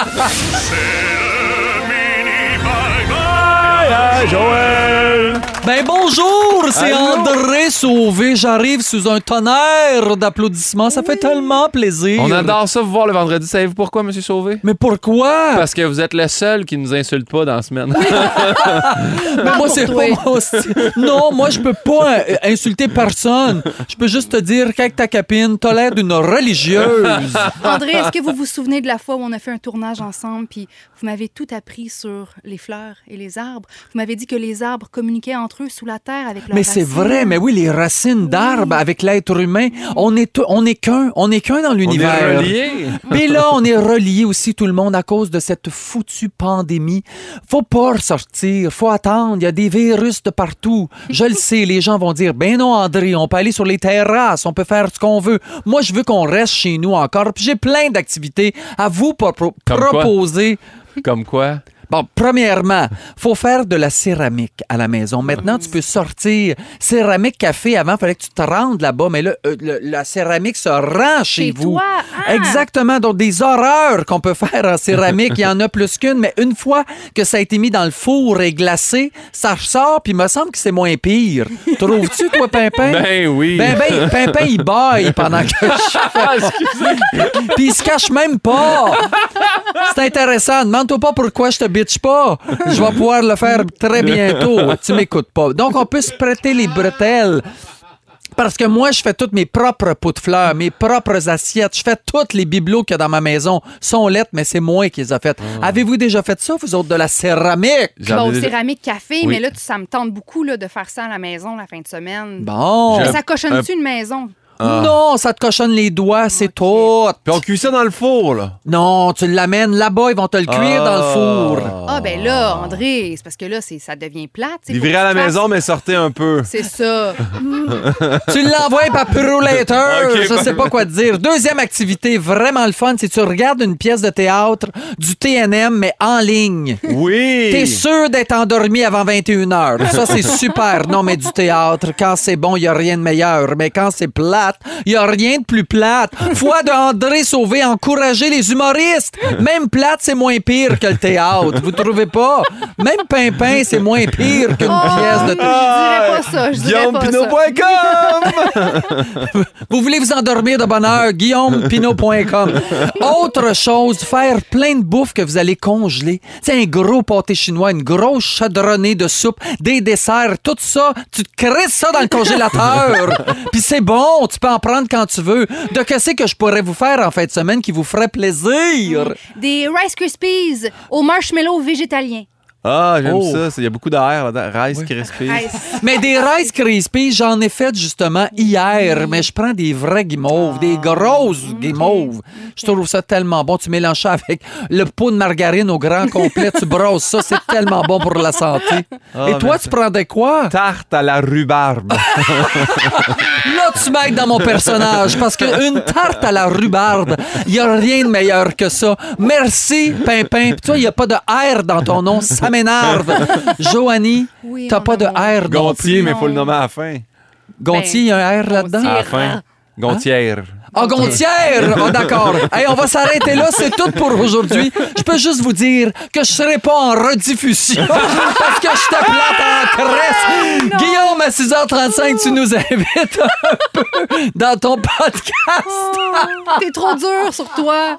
Joël! Ben bonjour, c'est Allô? André Sauvé. J'arrive sous un tonnerre d'applaudissements. Ça fait tellement plaisir. On adore ça vous voir le vendredi. Savez-vous pourquoi, M. Sauvé? Mais pourquoi? Parce que vous êtes le seul qui nous insulte pas dans la semaine. Mais moi, c'est pas moi aussi. Non, moi, je peux pas euh, insulter personne. Je peux juste te dire qu'avec ta copine, t'as l'air d'une religieuse. André, est-ce que vous vous souvenez de la fois où on a fait un tournage ensemble puis vous m'avez tout appris sur les fleurs et les arbres? Vous m'avez dit que les arbres communiquaient entre eux sous la terre avec leurs Mais racines. c'est vrai, mais oui, les racines d'arbres oui. avec l'être humain, on est, on est qu'un, on est qu'un dans l'univers. On est reliés. Mais là, on est reliés aussi, tout le monde, à cause de cette foutue pandémie. Faut pas ressortir, faut attendre, il y a des virus de partout. Je le sais, les gens vont dire, ben non, André, on peut aller sur les terrasses, on peut faire ce qu'on veut. Moi, je veux qu'on reste chez nous encore, puis j'ai plein d'activités à vous pro- pro- proposer. Quoi? Comme quoi? Bon, premièrement, faut faire de la céramique à la maison. Maintenant, tu peux sortir. Céramique café, avant, il fallait que tu te rendes là-bas, mais là, euh, le, la céramique se rend chez, chez vous. Toi? Ah. Exactement. Donc, des horreurs qu'on peut faire en céramique, il y en a plus qu'une, mais une fois que ça a été mis dans le four et glacé, ça ressort, puis il me semble que c'est moins pire. Trouves-tu, toi, Pimpin? Ben oui. Ben, ben, Pimpin, il baille pendant que je fais. Puis il se cache même pas. C'est intéressant. Demande-toi pas pourquoi je te bitch pas. Je vais pouvoir le faire très bientôt. Tu m'écoutes pas. Donc, on peut se prêter les bretelles. Parce que moi, je fais toutes mes propres pots de fleurs, mes propres assiettes. Je fais toutes les bibelots qu'il y a dans ma maison. Sont lettres, mais c'est moi qui les ai faites. Oh. Avez-vous déjà fait ça, vous autres, de la céramique? Je vais au déjà... céramique café, oui. mais là, ça me tente beaucoup là, de faire ça à la maison la fin de semaine. Bon. Mais ça cochonne-tu un... une maison? Ah. Non, ça te cochonne les doigts, c'est tout. Puis on cuit ça dans le four, là. Non, tu l'amènes là-bas, ils vont te le cuire Ah. dans le four. Ah, ben là, André, c'est parce que là, c'est, ça devient plate. tu sais, Livré faut à que la tu fasses- maison, mais sortez un peu. C'est ça. Tu l'envoies par Purolator. Ok, Je sais pas quoi te dire. Deuxième activité vraiment le fun, c'est que tu regardes une pièce de théâtre du T N M, mais en ligne. Oui! T'es sûr d'être endormi avant vingt et une heures. Ça, c'est super. Non, mais du théâtre, quand c'est bon, il n'y a rien de meilleur. Mais quand c'est plate, il n'y a rien de plus plate. Foi de André Sauvé, encourager les humoristes. Même plate, c'est moins pire que le théâtre. Vous trouvez pas? Même Pimpin, c'est moins pire qu'une Oh, pièce de théâtre. Je dirais pas ça. Je dirais pas ça. Guillaume Pinot point com! Vous voulez vous endormir de bonne heure? Guillaume Pinot point com. Autre chose, faire plein de bouffe que vous allez congeler. C'est un gros pâté chinois, une grosse chaudronnée de soupe, des desserts, tout ça. Tu te crisses ça dans le congélateur. Puis c'est bon, tu peux en prendre quand tu veux. De qu'est-ce que je pourrais vous faire en fin de semaine qui vous ferait plaisir? Des Rice Krispies au marshmallow végétalien. Ah, j'aime Oh. ça. Il y a beaucoup d'air là-dedans. Rice Krispies. Rice. Mais des Rice Krispies, j'en ai fait justement hier, mais je prends des vrais guimauves, des grosses guimauves. Je trouve ça tellement bon. Tu mélanges ça avec le pot de margarine au grand complet, tu brosses ça, c'est tellement bon pour la santé. Ah, Et toi, merci. tu prendrais quoi? Tarte à la rhubarbe. Là, tu m'aides dans mon personnage, parce qu'une tarte à la rhubarbe, il n'y a rien de meilleur que ça. Merci, Pimpin. Puis toi, il n'y a pas de R dans ton nom, ça m'énerve. Joanie, Oui, t'as mon pas de amour. R non Gontier, plus. mais il faut le nommer à la fin. Gontier, il y a un R là-dedans? Gontier. À la fin. Gontière. Ah, Gontière! Ah, d'accord. Hey, on va s'arrêter là, c'est tout pour aujourd'hui. Je peux juste vous dire que je serai pas en rediffusion parce que je te plate en cresse. Guillaume, à six heures trente-cinq, tu nous invites un peu dans ton podcast. Oh, t'es trop dur sur toi.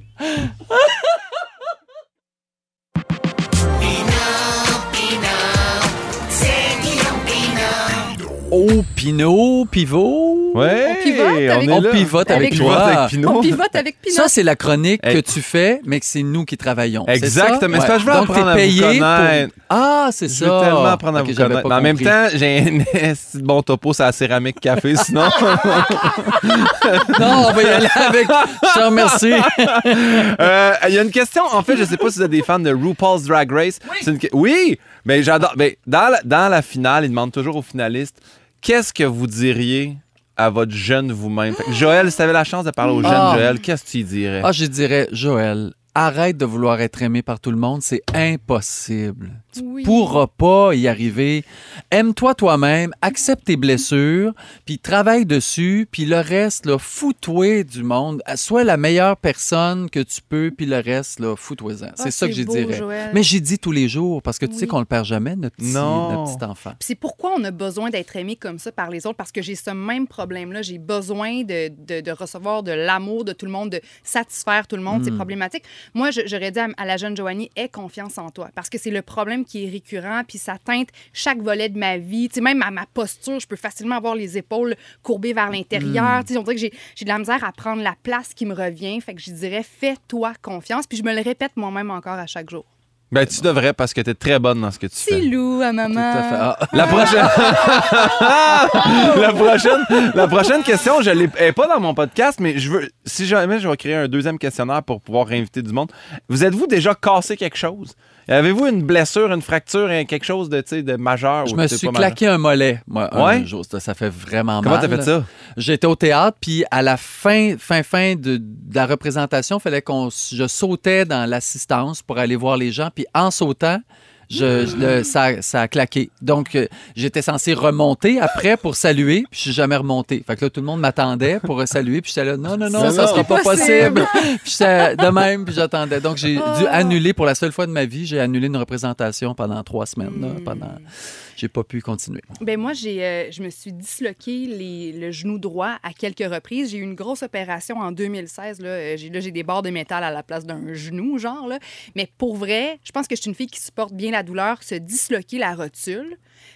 Oh, Pinot, Pivot. Ouais, On pivote avec- est On là. pivote avec On toi. pivote avec Pinot. On pivote avec Pinot. Ça, c'est la chronique Hey. que tu fais, mais que c'est nous qui travaillons. c'est ça? Exactement. C'est parce que je veux Donc, apprendre t'es à vous payé connaître. pour... Ah, c'est Je ça. veux tellement apprendre à Ok, vous j'avais connaître. pas Mais en même compris. temps, j'ai un esti de bon topo sur la céramique café, sinon. Non, on va y aller avec... Je te remercie. Euh, Il y a une question. En fait, je sais pas si vous êtes des fans de RuPaul's Drag Race. Oui. Une... Oui, mais j'adore. Mais dans, la, dans la finale, ils demandent toujours aux finalistes qu'est-ce que vous diriez à votre jeune vous-même. Fait que Joël, si tu avais la chance de parler au jeune Ah. Joël, qu'est-ce que tu y dirais? Ah, je dirais, Joël, arrête de vouloir être aimé par tout le monde, c'est impossible. Tu Oui. pourras pas y arriver. Aime-toi toi-même, accepte tes blessures, puis travaille dessus, puis le reste, là, fous-toi du monde. Sois la meilleure personne que tu peux, puis le reste, là, fous-toi-en. C'est Ah, ça que c'est j'y beau, dirais. Joël. Mais j'y dis tous les jours, parce que tu sais Oui. qu'on le perd jamais, notre petit, Non. notre petit enfant. Puis c'est pourquoi on a besoin d'être aimé comme ça par les autres, parce que j'ai ce même problème-là. J'ai besoin de, de, de recevoir de l'amour de tout le monde, de satisfaire tout le monde. Mm. C'est problématique. Moi, je- j'aurais dit à, à la jeune Joanie, aie confiance en toi, parce que c'est le problème qui est récurrent, puis ça teinte chaque volet de ma vie. Tu sais, même à ma posture, je peux facilement avoir les épaules courbées vers l'intérieur. Mm. Tu sais, on dirait que j'ai j'ai de la misère à prendre la place qui me revient. Fait que je dirais, fais-toi confiance. Puis je me le répète moi-même encore à chaque jour. Ben, tu devrais parce que tu es très bonne dans ce que tu fais. Petit loup à maman. Tout à fait. Ah. La prochaine... la prochaine la prochaine question, je l'ai elle est pas dans mon podcast, mais je veux si jamais je vais créer un deuxième questionnaire pour pouvoir réinviter du monde. Vous êtes-vous déjà cassé quelque chose? Avez-vous une blessure, une fracture, quelque chose de, tu sais, de majeur? Je ou me c'est suis pas majeur? claqué un mollet, moi, Ouais? un jour. Ça, ça fait vraiment Comment mal. t'as fait ça? J'étais au théâtre, puis à la fin, fin, fin de, de la représentation, il fallait qu'on je sautais dans l'assistance pour aller voir les gens, puis en sautant, je, je- le- ça, ça a claqué. Donc, euh, j'étais censé remonter après pour saluer, puis je suis jamais remonté. Fait que là, tout le monde m'attendait pour saluer, puis j'étais là, non, non, non, Non, ça non. sera pas Possible. possible. Puis j'étais de même, puis j'attendais. Donc, j'ai Oh. dû annuler, pour la seule fois de ma vie, j'ai annulé une représentation pendant trois semaines. là, pendant... J'ai pas pu continuer. Ben moi, j'ai, euh, je me suis disloqué les, le genou droit à quelques reprises. J'ai eu une grosse opération en deux mille seize. Là, Euh, j'ai, là, j'ai des barres de métal à la place d'un genou, genre. Là. Mais pour vrai, je pense que je suis une fille qui supporte bien la douleur. Se disloquer la rotule,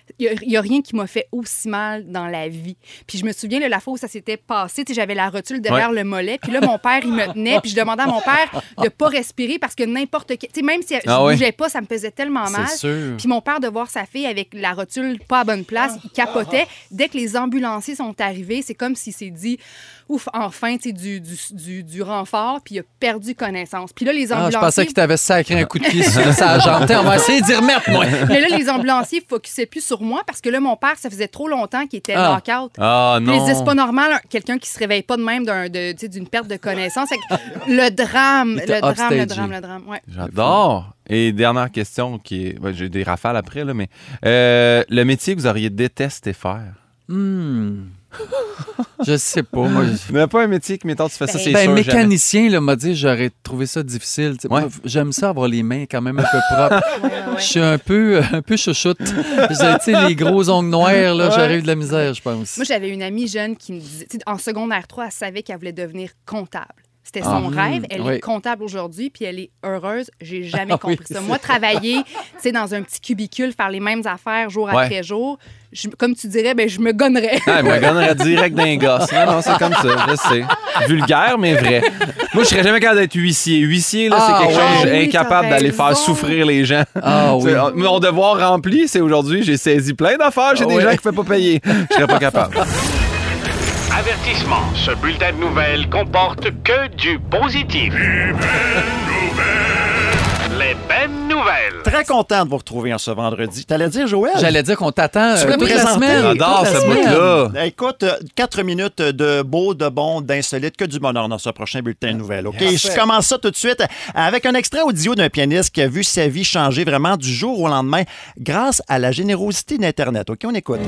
il n'y a, a rien qui m'a fait aussi mal dans la vie. Puis je me souviens, là, la fois où ça s'était passé, tu sais, j'avais la rotule derrière Ouais. le mollet, puis là, mon père, il me tenait, puis je demandais à mon père de ne pas respirer parce que n'importe quel... Tu sais, même si je Ah ne ouais. bougeais pas, ça me faisait tellement mal. C'est sûr. Puis mon père, de voir sa fille avec la rotule pas à bonne place, il capotait. Dès que les ambulanciers sont arrivés, c'est comme s'il s'est dit, ouf, enfin, tu sais, du, du, du, du renfort, puis il a perdu connaissance. Puis là, les Ah, ambulanciers... je pensais qu'il t'avait sacré un coup de pied sur sa jambe. On va essayer d'y remettre, moi. Mais là, les ambulanciers ne focusaient plus sur moi parce que là, mon père, ça faisait trop longtemps qu'il était Ah. knock-out. Ah Puis ils non. disaient, c'est pas normal, un- quelqu'un qui se réveille pas de même d'un, de, tu sais, d'une perte de connaissance. Fait que le drame, Il le t'a drame, le upstagé. drame, le drame. Ouais. J'adore. Et dernière question, qui est... ouais, j'ai des rafales après, là, mais euh, le métier que vous auriez détesté faire? Hmm. Je sais pas. Moi, je- Mais pas un métier que, mettons, tu fais ça, Ben, c'est Ben, sûr, jamais. mécanicien, là, m'a dit, j'aurais trouvé ça difficile. Tu sais, Ouais. moi, j'aime ça avoir les mains quand même un peu propres. Ouais, ouais, ouais. Je suis un peu, un peu chouchoute. J'ai, tu sais, les gros ongles noirs, là, Ouais. j'aurais eu de la misère, je pense. Moi, j'avais une amie jeune qui me disait, tu sais, en secondaire trois, elle savait qu'elle voulait devenir comptable. C'était son Ah, rêve. Elle oui. est comptable aujourd'hui, puis elle est heureuse. J'ai jamais Ah oui, compris ça. c'est Moi, travailler, tu sais, dans un petit cubicule, faire les mêmes affaires jour Ouais. après jour, je- comme tu dirais, ben, je me gonnerais. Ah, me gonnerait direct d'un gosse. Non, non, c'est comme ça, je sais. Vulgaire, mais vrai. Moi, je serais jamais capable d'être huissier. Huissier, là, Ah, c'est quelque ouais. chose Oui, incapable t'as d'aller raison. faire souffrir les gens. Ah oui. C'est- Mon devoir rempli, c'est aujourd'hui, j'ai saisi plein d'affaires chez Ah des ouais. gens qui ne peuvent pas payer. Je serais pas capable. Avertissement, ce bulletin de nouvelles comporte que du positif. Les bonnes nouvelles. Très content de vous retrouver en ce vendredi. T'allais dire, Joël? J'allais dire qu'on t'attend Tu euh, voulais me toute la présenter? semaine. J'adore toute la cette semaine. bout-là. Écoute, euh, quatre minutes de beau, de bon, d'insolite, que du bonheur dans ce prochain bulletin de nouvelles. OK? Je commence ça tout de suite avec un extrait audio d'un pianiste qui a vu sa vie changer vraiment du jour au lendemain grâce à la générosité d'Internet. OK? On écoute.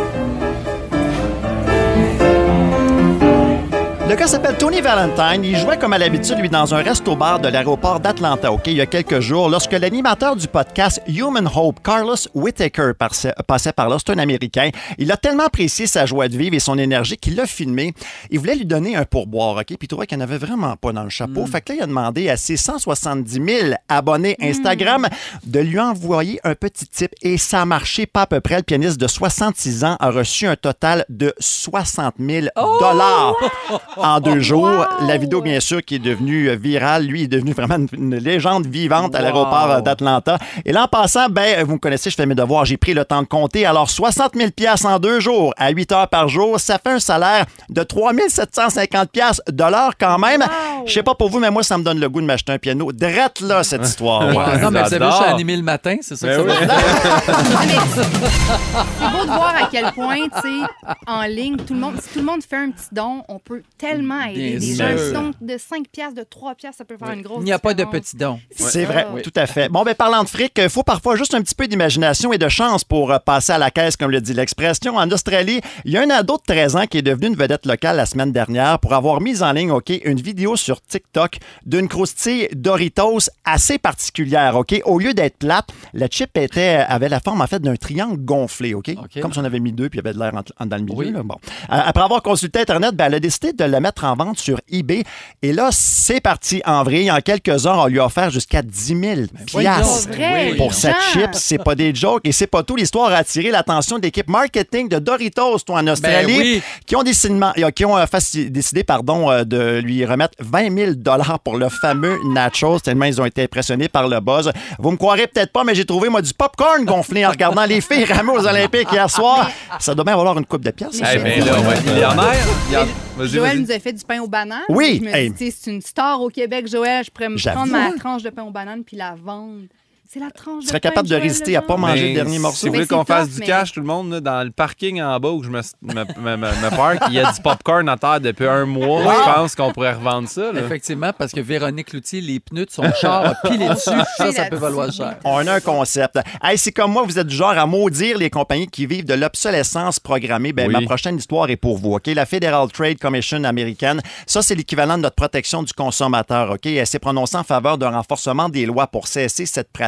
Le gars s'appelle Tony Valentine. Il jouait comme à l'habitude, lui, dans un resto-bar de l'aéroport d'Atlanta, OK, il y a quelques jours, lorsque l'animateur du podcast Human Hope, Carlos Whittaker, passait, passait par là. C'est un Américain. Il a tellement apprécié sa joie de vivre et son énergie qu'il l'a filmé. Il voulait lui donner un pourboire, OK, puis il trouvait qu'il n'y en avait vraiment pas dans le chapeau. Fait que là, il a demandé à ses cent soixante-dix mille abonnés Instagram de lui envoyer un petit tip et ça a marché pas à peu près. Le pianiste de soixante-six ans a reçu un total de soixante mille dollars. En deux jours. La vidéo, bien sûr, qui est devenue virale. Lui, il est devenu vraiment une, une légende vivante à l'aéroport d'Atlanta. Et là, en passant, ben, vous me connaissez, je fais mes devoirs. J'ai pris le temps de compter. Alors, soixante mille dollars en deux jours, à huit heures par jour, ça fait un salaire de trois mille sept cent cinquante dollars quand même. Je sais pas pour vous, mais moi, ça me donne le goût de m'acheter un piano. Drette là, cette histoire. Ouais, Ouais, non, mais vous savez, j'adore. je suis animé le matin, c'est ça que Ben ça oui. veut dire. Ah, mais c'est beau de voir à quel point, tu sais, en ligne, tout le monde, si tout le monde fait un petit don, on peut tellement aider Bien des sûr. gens. Un petit don de cinq piastres, de trois piastres, ça peut faire une grosse Il n'y a pas de différence. petits dons. C'est vrai, Oui. tout à fait. Bon, ben parlant de fric, il faut parfois juste un petit peu d'imagination et de chance pour euh, passer à la caisse, comme le dit l'expression. En Australie, il y a un ado de treize ans qui est devenu une vedette locale la semaine dernière pour avoir mis en ligne, OK, une vidéo sur TikTok d'une croustille Doritos assez particulière, OK? Au lieu d'être plate, la chip était, avait la forme, en fait, d'un triangle gonflé, OK? OK. Comme si on avait mis deux puis il y avait de l'air en- en- dans le milieu. Oui. là. Bon. Euh, après avoir consulté Internet, ben, elle a décidé de la mettre en vente sur eBay. Et là, c'est parti en vrille. En quelques heures, on lui a offert jusqu'à dix mille voyons. piastres Pas vrai, pour les cette gens. chip. C'est pas des jokes. Et c'est pas tout. L'histoire a attiré l'attention de l'équipe marketing de Doritos, toi, en Australie, Ben oui. qui ont, décidé, qui ont euh, faci- décidé pardon, euh, de lui remettre vingt mille dollars pour le fameux nachos, tellement ils ont été impressionnés par le buzz. Vous me croirez peut-être pas, mais j'ai trouvé, moi, du popcorn gonflé en regardant les filles ramer aux Olympiques hier soir. Ça doit bien valoir une coupe de piastres. Eh bien là, on va être millionnaire. Regarde. Vas-y, Joël vas-y. nous a fait du pain aux bananes. Oui, Je me hey. dis, tu sais, c'est une star au Québec, Joël. Je pourrais me J'avoue, prendre ma hein. tranche de pain aux bananes puis la vendre. C'est la tranche Tu de serais pain capable de Joël résister à Legendre. pas manger Mais le dernier morceau. Si vous Mais voulez c'est qu'on fasse tough, du mais- cash, tout le monde, là, dans le parking en bas où je me, me, me, me, me parque, il y a du popcorn à terre depuis un mois. Je pense qu'on pourrait revendre ça. Là. Effectivement, parce que Véronique Cloutier, les pneus de son char a pilé dessus. Ça, ça peut là-dessus. valoir cher. On a un concept. Hey, si comme moi, vous êtes du genre à maudire les compagnies qui vivent de l'obsolescence programmée, ben, Oui. ma prochaine histoire est pour vous. OK? La Federal Trade Commission américaine, ça, c'est l'équivalent de notre protection du consommateur. OK? Elle s'est prononcée en faveur d'un renforcement des lois pour cesser cette pratique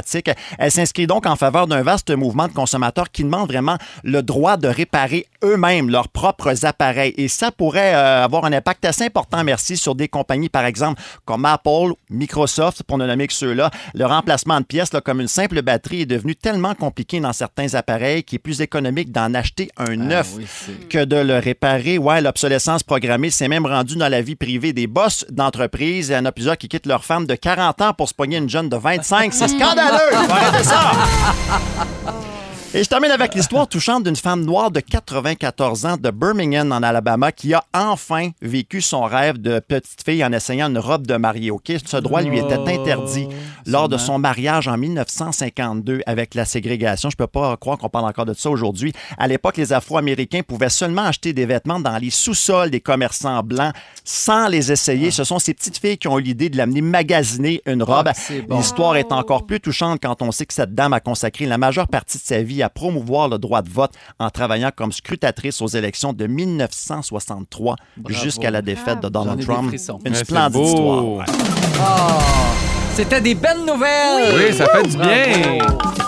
pratique. Elle s'inscrit donc en faveur d'un vaste mouvement de consommateurs qui demandent vraiment le droit de réparer eux-mêmes leurs propres appareils. Et ça pourrait euh, avoir un impact assez important, merci, sur des compagnies, par exemple, comme Apple, Microsoft, pour ne nommer que ceux-là. Le remplacement de pièces, là, comme une simple batterie, est devenu tellement compliqué dans certains appareils qu'il est plus économique d'en acheter un neuf Ah, oui, c'est... que de le réparer. Ouais, l'obsolescence programmée s'est même rendue dans la vie privée des boss d'entreprise. Il y en a plusieurs qui quittent leur femme de quarante ans pour se pogner une jeune de vingt-cinq. C'est scandaleux! Faut arrêter ça! Et je termine avec l'histoire touchante d'une femme noire de quatre-vingt-quatorze ans de Birmingham, en Alabama, qui a enfin vécu son rêve de petite fille en essayant une robe de mariée. OK? Ce droit lui était interdit lors de son mariage en dix-neuf cent cinquante-deux avec la ségrégation. Je peux pas croire qu'on parle encore de ça aujourd'hui. À l'époque, les Afro-Américains pouvaient seulement acheter des vêtements dans les sous-sols des commerçants blancs sans les essayer. Ah. Ce sont ces petites filles qui ont eu l'idée de l'amener magasiner une robe. Ah, bon. L'histoire est encore plus touchante quand on sait que cette dame a consacré la majeure partie de sa vie à promouvoir le droit de vote en travaillant comme scrutatrice aux élections de dix-neuf cent soixante-trois Bravo. Jusqu'à la défaite Ah, de Donald Trump. Une Ouais, splendide histoire. Ouais. Oh, c'était des belles nouvelles! Oui, ça fait du bien.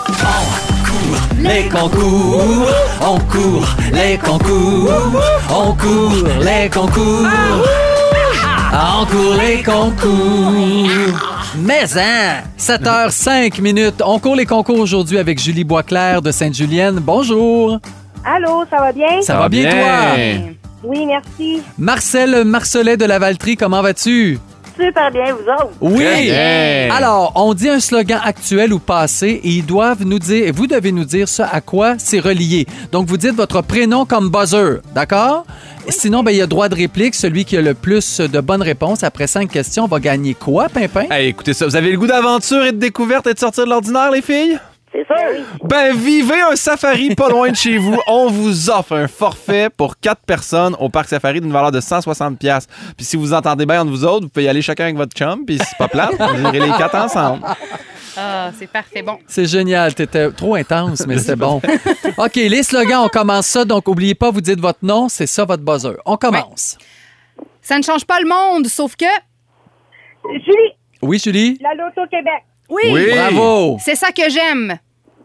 Les concours, on court, les concours, on court, les concours, on court les concours. Mais hein, sept heures cinq minutes, on court les concours aujourd'hui avec Julie Boisclair de Sainte-Julienne. Bonjour. Allô, ça va bien? Ça va bien, toi? Oui, merci. Marcel Marcelet de Lavaltrie, comment vas-tu? Super bien, vous autres? Oui. Très bien. Alors, on dit un slogan actuel ou passé et ils doivent nous dire, vous devez nous dire ça à quoi c'est relié. Donc, vous dites votre prénom comme buzzer, d'accord? Oui. Sinon, ben, il y a droit de réplique. Celui qui a le plus de bonnes réponses après cinq questions va gagner quoi, Pimpin? Hey, écoutez ça, vous avez le goût d'aventure et de découverte et de sortir de l'ordinaire, les filles? C'est ça, oui. Ben, vivez un safari pas loin de chez vous. On vous offre un forfait pour quatre personnes au Parc Safari d'une valeur de cent soixante dollars. Puis si vous entendez bien entre vous autres, vous pouvez y aller chacun avec votre chum, puis c'est pas plate, vous irez les quatre ensemble. Ah, c'est parfait. Bon. C'est génial. T'étais trop intense, mais c'était bon. OK, les slogans, on commence ça. Donc, n'oubliez pas, vous dites votre nom. C'est ça, votre buzzer. On commence. Ouais. Ça ne change pas le monde, sauf que... Julie, Oui, Julie? la Loto Québec. Oui. Oui. Bravo. C'est ça que j'aime.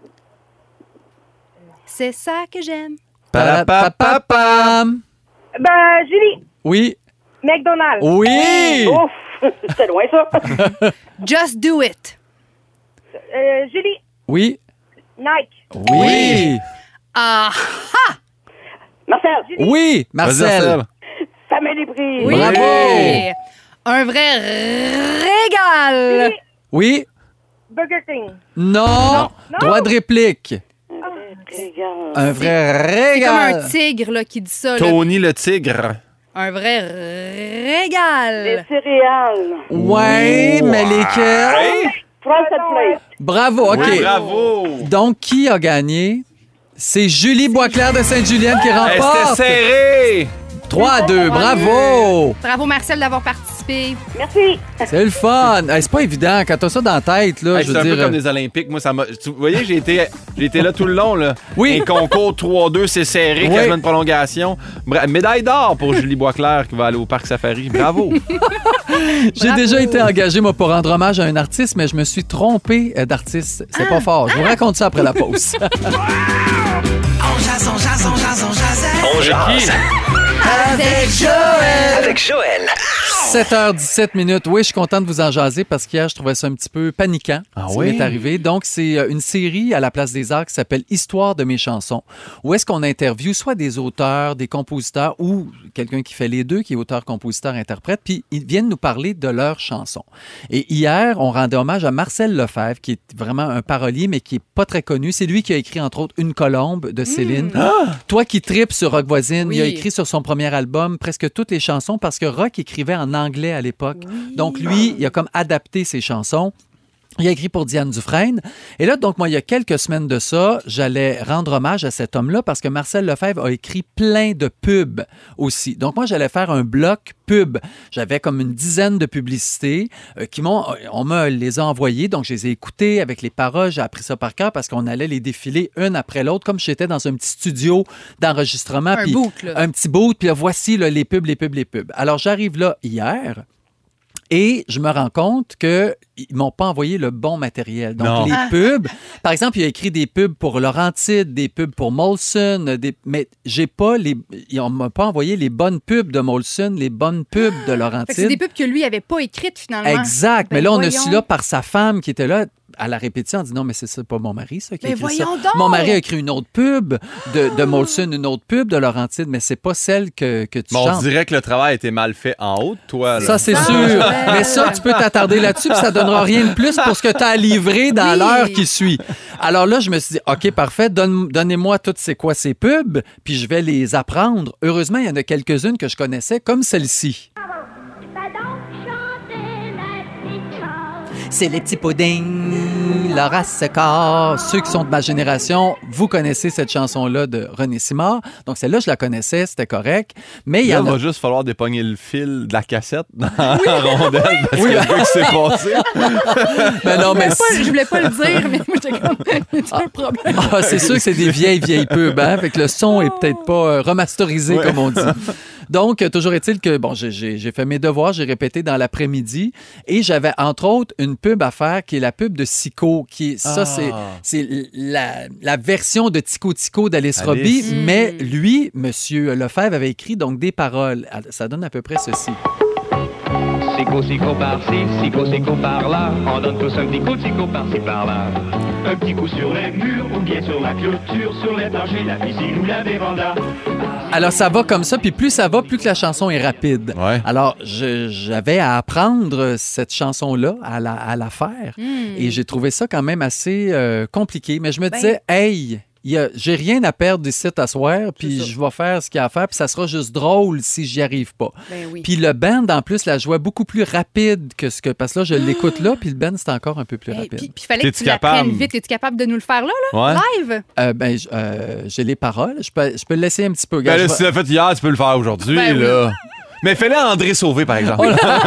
C'est ça que j'aime. Parapapapam. Ben, Julie, Oui. McDonald's. Oui. Ouf, c'était loin, ça. Just do it. Euh, Julie, Oui. Nike. Oui. Ah, Marcel, Julie, Oui. Vas-y, Marcel. ça met les prix. oui. Bravo. Un vrai régal. Julie, Oui. Burger King. Non. Non. Droit de réplique. Regarde. Un vrai C'est comme régal. un tigre là, qui dit ça. là. Tony le tigre. Un vrai régal. Des céréales. Ouais, mais lesquels? Frosted Flakes. Bravo, OK. Oui, bravo. Donc, qui a gagné? C'est Julie Boisclair de Sainte-Julienne qui Hey, c'était remporte. serré. trois à deux, bravo! Bravo Marcel d'avoir participé. Merci. C'est le fun. Hey, c'est pas évident quand t'as ça dans la tête, là, Hey, je c'est veux un dire. peu comme des Olympiques. Moi, ça m'a. tu- Vous voyez, j'ai été, j'ai été là tout le long. Là. Oui. Les concours trois deux, c'est serré, Oui. quasiment une prolongation. Bra- médaille d'or pour Julie Boisclair qui va aller au Parc Safari. Bravo. J'ai Bravo. déjà été engagé, moi, pour rendre hommage à un artiste, mais je me suis trompé euh, d'artiste. C'est Ah. pas fort. Je vous raconte ça après la pause. On jase Avec Joël. avec Joël. sept heures dix-sept minutes. Oui, je suis content de vous en jaser parce qu'hier, je trouvais ça un petit peu paniquant. Ah ce oui? qui m'est arrivé. Donc, c'est euh, une série à la Place des Arts qui s'appelle Histoire de mes chansons, où est-ce qu'on interviewe soit des auteurs, des compositeurs ou quelqu'un qui fait les deux, qui est auteur, compositeur, interprète, puis ils viennent nous parler de leurs chansons. Et hier, on rendait hommage à Marcel Lefebvre, qui est vraiment un parolier, mais qui est pas très connu. C'est lui qui a écrit, entre autres, Une colombe de Céline. Toi qui tripes sur Rock Voisine, Oui. il a écrit sur son premier album presque toutes les chansons parce que Rock écrivait en anglais à l'époque. Donc lui, il a comme adapté ses chansons. Il a écrit pour Diane Dufresne. Et là, donc, moi, il y a quelques semaines de ça, j'allais rendre hommage à cet homme-là parce que Marcel Lefebvre a écrit plein de pubs aussi. Donc, moi, j'allais faire un bloc pub. J'avais comme une dizaine de publicités euh, qui m'ont... On me les a envoyées, donc je les ai écoutées avec les paroles. J'ai appris ça par cœur parce qu'on allait les défiler une après l'autre, comme j'étais dans un petit studio d'enregistrement. Un puis boot, là. Un petit boot, puis là, voici là, les pubs, les pubs, les pubs. Alors, j'arrive là hier... Et je me rends compte qu'ils ne m'ont pas envoyé le bon matériel. Donc, Non. les Ah. pubs, par exemple, il a écrit des pubs pour Laurentide, des pubs pour Molson, des, mais j'ai pas les, on ne m'a pas envoyé les bonnes pubs de Molson, les bonnes pubs de Fait que c'est Laurentide. des pubs que lui n'avait pas écrites, finalement. Exact. Ben mais là, on a voyons. su là par sa femme qui était là à la répétition. On dit non, mais c'est ça, pas mon mari, ça, qui a Mais écrit ça. voyons donc! Mon mari a écrit une autre pub de, de Molson, une autre pub de Laurentide, mais c'est pas celle que, que tu Mais on chantes. dirait que le travail a été mal fait en haut de toi. Là. Ça, c'est Ah, sûr. ouais. Mais ça, tu peux t'attarder là-dessus, puis ça donnera rien de plus pour ce que tu as à livrer dans Oui. l'heure qui suit. Alors là, je me suis dit, OK, parfait, donne, donnez-moi toutes c'est quoi ces pubs, puis je vais les apprendre. Heureusement, il y en a quelques-unes que je connaissais, comme celle-ci. C'est les petits puddings, la race corps. Ceux qui sont de ma génération, vous connaissez cette chanson-là de René Simard. Donc, celle-là, je la connaissais, c'était correct. Mais il y Là, en il a... va juste falloir dépogner le fil de la cassette dans la rondelle parce que ce qui s'est passé. Mais non, mais... Je voulais pas- je voulais pas le dire, mais moi, j'étais comme, c'est un problème. Ah, c'est sûr que c'est des vieilles, vieilles pubs, hein? Fait que le son est peut-être pas euh, remasterisé, Ouais. comme on dit. Donc, euh, toujours est-il que, bon, j'ai- j'ai j'ai fait mes devoirs, j'ai répété dans l'après-midi et j'avais, entre autres, une pub à faire qui est la pub de Sico, qui est, ça, Ah. c'est c'est la, la version de Tico Tico d'Alice Robbie, Alice. mais lui, Monsieur Lefebvre, avait écrit donc des paroles. Ça donne à peu près ceci. Sico, sico par-ci, sico, sico par-là. On donne tous un petit coup de sico par-ci, par-là. Un petit coup sur les murs ou bien sur la clôture, sur les planchers, la piscine ou la véranda. Alors, ça va comme ça, puis plus ça va, plus que la chanson est rapide. Ouais. Alors, je- j'avais à apprendre cette chanson-là, à la, à la faire, et j'ai trouvé ça quand même assez euh, compliqué. Mais je me Ben- disais, hey, il y a- j'ai rien à perdre d'ici à soir, puis ça. je vais faire ce qu'il y a à faire, puis ça sera juste drôle si j'y arrive pas. Ben oui. Puis le band, en plus, la jouait beaucoup plus rapide que ce que... Parce que là, je l'écoute là, puis le band, c'est encore un peu plus Hey, rapide. puis, puis fallait que T'es-tu tu l'apprennes capable? vite. Es-tu capable de nous le faire là, là? Ouais. Live? Euh, ben, j- euh, j'ai les paroles. Je peux, je peux le laisser un petit peu. Ben Regarde, là, je si tu vais- l'as fait hier, tu peux le faire aujourd'hui. Ben oui. là. Mais fais-le à André Sauvé, par exemple.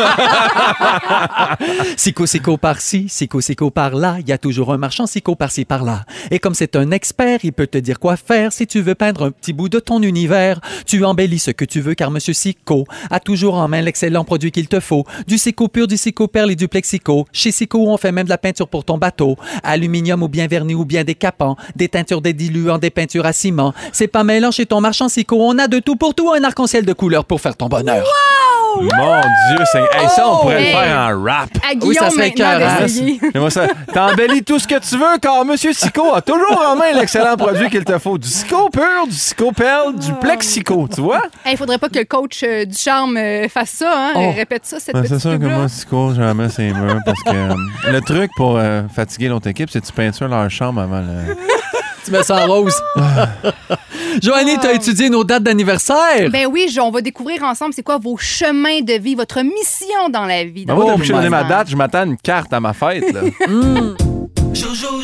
Sico, sico par-ci, sico, sico par-là. Il y a toujours un marchand sico par-ci, par-là. Et comme c'est un expert, il peut te dire quoi faire. Si tu veux peindre un petit bout de ton univers, tu embellis ce que tu veux, car Monsieur Sico a toujours en main l'excellent produit qu'il te faut. Du Sico pur, du Sico perle et du Plexico. Chez Sico, on fait même de la peinture pour ton bateau. Aluminium ou bien vernis ou bien décapant. Des teintures, des diluants, des peintures à ciment. C'est pas mêlant chez ton marchand Sico. On a de tout pour tout. Un arc-en-ciel de couleurs pour faire ton bonheur. Mon Dieu, c'est... Hey, ça, on pourrait Hey. le faire en rap. À Guillaume Oui, ça serait maintenant écœurant. d'essayer. J'aimerais ça. T'embellis tout ce que tu veux, car Monsieur Sico a toujours en main l'excellent produit qu'il te faut. Du Sico pur, du Sico perle, du Plexico, tu vois? Il faudrait pas que le coach euh, du charme euh, fasse ça. Hein? Oh. Répète ça, cette Ben, petite c'est sûr que pub-là. moi, Sico, j'en mets ses murs parce que euh, le truc pour euh, fatiguer l'autre équipe, c'est que tu peintures leur chambre avant le... Tu me sens rose. Joanie, tu as étudié nos dates d'anniversaire. Ben oui, je- on va découvrir ensemble c'est quoi vos chemins de vie, votre mission dans la vie. Ben, dans moi, votre depuis que j'ai donné ma commencement. date, je m'attends à une carte à ma fête. Là. Jojo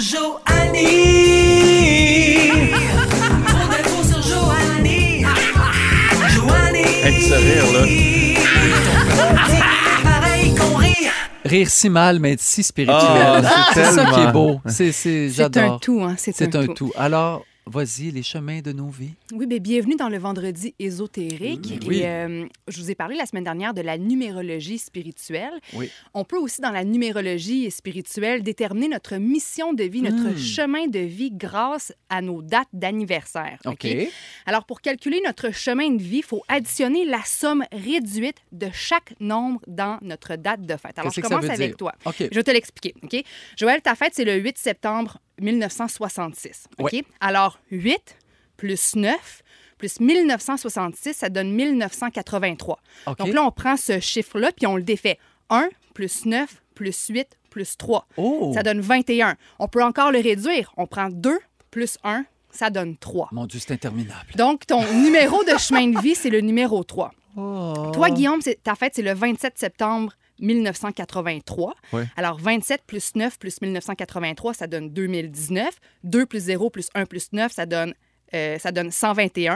Joanie. Trop d'infos sur Joanie. Joanie. Hey, ce rire, là. Pareil qu'on rit. Rire si mal, mais être si spirituel. Ah, c'est c'est ça qui est tellement- beau. C'est, c'est, C'est un j'adore. tout, hein? C'est, C'est un, un tout. tout. Alors, vas-y, les chemins de nos vies. Oui, bien, bienvenue dans le vendredi ésotérique. Oui. Et, euh, je vous ai parlé la semaine dernière de la numérologie spirituelle. Oui. On peut aussi, dans la numérologie spirituelle, déterminer notre mission de vie, notre Hmm. chemin de vie grâce à nos dates d'anniversaire. OK. Alors, pour calculer notre chemin de vie, il faut additionner la somme réduite de chaque nombre dans notre date de fête. Alors, Qu'est-ce je que ça commence veut avec dire? toi. OK. Je vais te l'expliquer. OK? Joël, ta fête, c'est le huit septembre mille neuf cent soixante-six. OK? Oui. Alors, huit plus neuf plus mille neuf cent soixante-six, ça donne mille neuf cent quatre-vingt-trois. OK. Donc là, on prend ce chiffre-là puis on le défait. un plus neuf plus huit plus trois. Oh! Ça donne vingt et un. On peut encore le réduire. On prend deux plus un, ça donne trois. Mon Dieu, c'est interminable. Donc, ton numéro de chemin de vie, c'est le numéro trois. Oh. Toi, Guillaume, c'est- ta fête, c'est le vingt-sept septembre mille neuf cent quatre-vingt-trois. Oui. Alors, vingt-sept plus neuf plus mille neuf cent quatre-vingt-trois, ça donne deux mille dix-neuf. deux plus zéro plus un plus neuf, ça donne, euh, ça donne cent vingt et un.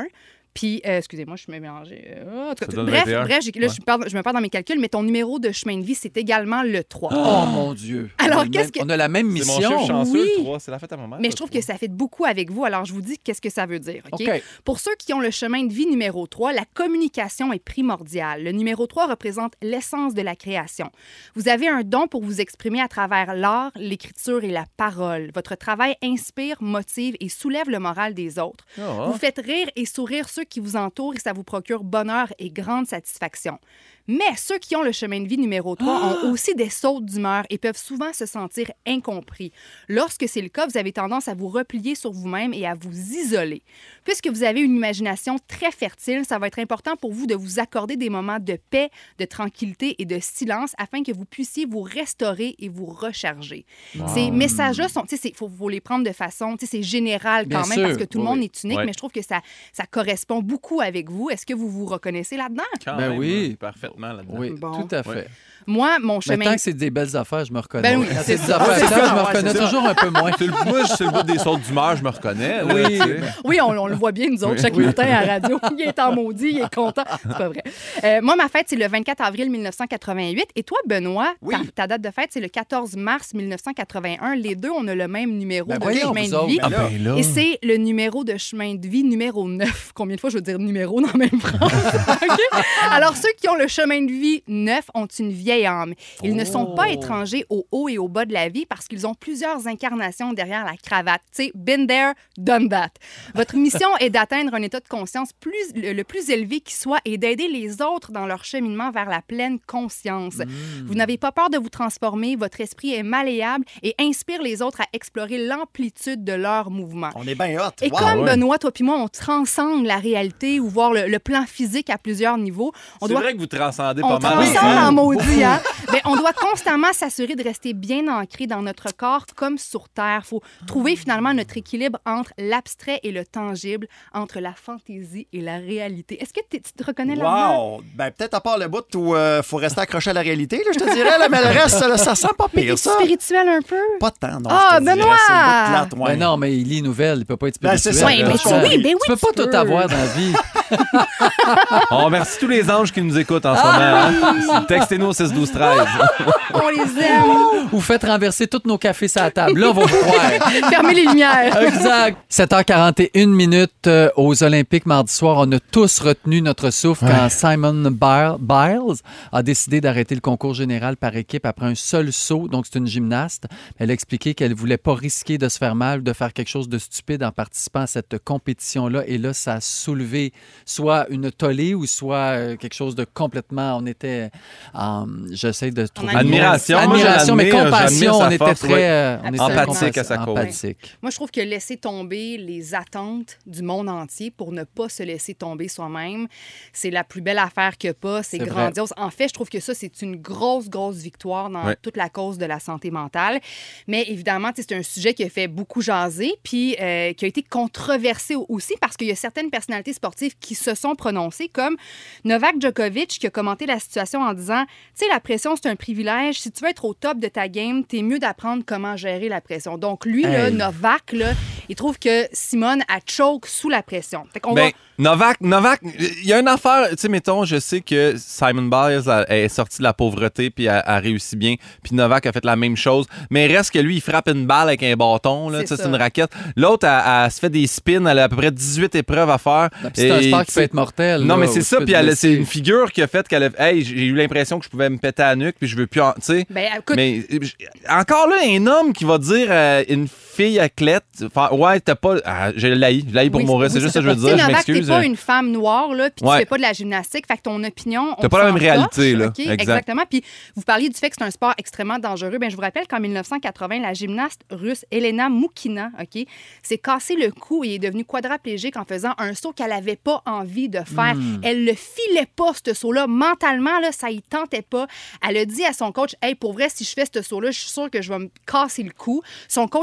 Puis, euh, excusez-moi, je suis mélangée. Euh, en tout cas, Ça donne bref, vingt et un. bref j'ai- là, Ouais. je, perds- je me perds dans mes calculs, mais ton numéro de chemin de vie, c'est également le trois. Oh mon Dieu. Alors, On a le qu'est-ce même- que- On a la même C'est mon mission. chiffre chanceux, Oui. le trois. C'est la fête à ma mère. Mais le je trouve trois. que ça fait beaucoup avec vous. Alors, je vous dis qu'est-ce que ça veut dire. OK? OK. Pour ceux qui ont le chemin de vie numéro trois, la communication est primordiale. Le numéro trois représente l'essence de la création. Vous avez un don pour vous exprimer à travers l'art, l'écriture et la parole. Votre travail inspire, motive et soulève le moral des autres. Ah. Vous faites rire et sourire ceux qui vous entourent et ça vous procure bonheur et grande satisfaction. Mais ceux qui ont le chemin de vie numéro trois ont aussi des sautes d'humeur et peuvent souvent se sentir incompris. Lorsque c'est le cas, vous avez tendance à vous replier sur vous-même et à vous isoler. Puisque vous avez une imagination très fertile, ça va être important pour vous de vous accorder des moments de paix, de tranquillité et de silence afin que vous puissiez vous restaurer et vous recharger. Ces messages-là, il faut, faut les prendre de façon, tu sais, c'est général quand Bien même sûr. parce que tout le Oui, monde oui. est unique, Ouais. mais je trouve que ça, ça correspond beaucoup avec vous. Est-ce que vous vous reconnaissez là-dedans? Quand Ben même, oui. hein, parfaitement là-dedans. Oui, Bon. tout à fait. Ouais. Moi, mon Mais chemin... tant que c'est des belles affaires, je me reconnais. Ben oui, Quand c'est c'est des ça. affaires C'est plates, ça, je me ouais, reconnais c'est ça. toujours un peu moins. C'est le- Moi, c'est le bout des sautes d'humeur, je me reconnais. là, Oui. tu sais. Oui, on, on le voit bien, nous autres, chaque matin à la radio. Il est en maudit, il est content. C'est pas vrai. Euh, moi, ma fête, c'est le vingt-quatre avril mille neuf cent quatre-vingt-huit. Et toi, Benoît, Oui. ta, ta date de fête, c'est le quatorze mars mille neuf cent quatre-vingt-un. Les deux, on a le même numéro Ben de voyons, chemin vous de autres. vie. Ah ben là. Et c'est le numéro de chemin de vie numéro neuf. Combien de fois je veux dire numéro dans la même phrase? OK? Alors, ceux qui ont le chemin de vie neuf ont une vieille âme. Ils ne sont pas Oh. étrangers au haut et au bas de la vie parce qu'ils ont plusieurs incarnations derrière la cravate. Tu sais, been there, done that. Votre mission est d'atteindre un état de conscience plus, le, le plus élevé qui soit et d'aider les autres dans leur cheminement vers la pleine conscience. Vous n'avez pas peur de vous transformer, votre esprit est malléable et inspire les autres à explorer l'amplitude de leurs mouvements. On est bien hot. Et Wow. comme ouais. Benoît, toi puis moi, on transcende la réalité ou voir le, le plan physique à plusieurs niveaux, on C'est doit vrai que vous transcendez on pas mal. transcende hein? en maudit, hein? Ben, on doit constamment s'assurer de rester bien ancré dans notre corps comme sur Terre. Il faut trouver finalement notre équilibre entre l'abstrait et le tangible, entre la fantaisie et la réalité. Est-ce que t'es- tu te reconnais là-dedans? Wow! Ben, peut-être à part le bout où il faut rester accroché à la réalité, là, je te dirais, là, mais le reste, là, ça sent pas Mais pire, t'es ça. spirituel un peu? Pas tant, non. Ah, je te dirais, Benoît! c'est le bout plate, ouais. Ben non, mais il lit une nouvelle, il peut pas être Ben, spirituel. c'est ça. Oui, mais tu, Ouais. oui, ben oui, Tu peux pas tout peux. avoir dans la vie. On remercie tous les anges qui nous écoutent en ce moment. hein. Textez-nous au six douze treize. On les aime. Ou faites renverser tous nos cafés sur la table. Là, on va vous croire. Fermez les lumières. Exact. sept heures quarante et une minutes euh, aux Olympiques mardi soir. On a tous retenu notre souffle quand Simone Biles Biles a décidé d'arrêter le concours général par équipe après un seul saut. Donc, c'est une gymnaste. Elle a expliqué qu'elle voulait pas risquer de se faire mal ou de faire quelque chose de stupide en participant à cette compétition-là. Et là, ça a soulevé soit une tollée ou soit euh, quelque chose de complètement... On était... en- J'essaie de trouver... le mot. Admiration. Moi, Admiration, mais j'admire- compassion. j'admire sa On était force, très... oui. euh, on était Empathique à sa cause. empathique. Moi, je trouve que laisser tomber les attentes du monde entier pour ne pas se laisser tomber soi-même, c'est la plus belle affaire qu'il n'y a pas. C'est C'est grandiose. En fait, je trouve que ça, c'est une grosse, grosse victoire dans Ouais. toute la cause de la santé mentale. Mais évidemment, tu sais, c'est un sujet qui a fait beaucoup jaser puis euh, qui a été controversé aussi parce qu'il y a certaines personnalités sportives qui se sont prononcées, comme Novak Djokovic qui a commenté la situation en disant, tu sais, la pression, c'est un privilège. Si tu veux être au top de ta game, t'es mieux d'apprendre comment gérer la pression. Donc, lui, là, Hey. Novak, là, il trouve que Simone a choke sous la pression. Fait qu'on Ben, va... Novak, Novak, il y a une affaire, tu sais, mettons, je sais que Simon Biles a- est sorti de la pauvreté puis a, a réussi bien, puis Novak a fait la même chose, mais reste que lui, il frappe une balle avec un bâton, là, C'est tu sais, ça. c'est une raquette. L'autre, elle, elle se fait des spins, elle a à peu près dix-huit épreuves à faire. Non, puis c'est un Et, sport tu qui sais, peut être mortel. Non, là, mais où c'est tu ça, peux puis te elle- blesser. c'est une figure qui a fait qu'elle a... Hey, j'ai eu l'impression que je pouvais me péter à la nuque, puis je veux plus... en- Tu sais, Ben, écoute, mais euh, j- encore là, un homme qui va dire à une fille athlète, faire, ouais, t'as pas... Ah, j'ai l'haï, je l'haï pour oui, mourir, oui, c'est juste ça. ça que je veux Tu sais, dire, je Novak, t'es m'excuse. pas une femme noire, là, puis Ouais. tu fais pas de la gymnastique, fait que ton opinion, on T'as pas la s'en même réalité, fiche, là. OK? Exact. Exactement. Puis vous parliez du fait que c'est un sport extrêmement dangereux. Ben, je vous rappelle qu'en mille neuf cent quatre-vingts, la gymnaste russe Elena Moukina, OK, s'est cassé le cou et est devenue quadraplégique en faisant un saut qu'elle avait pas envie de faire. Elle le filait pas, ce saut-là. Mentalement, là, ça y tentait pas. Elle a dit à son coach, « Hey, pour vrai, si je fais ce saut-là, je suis sûre que je vais me casser le cou. » Son coach y a mis de la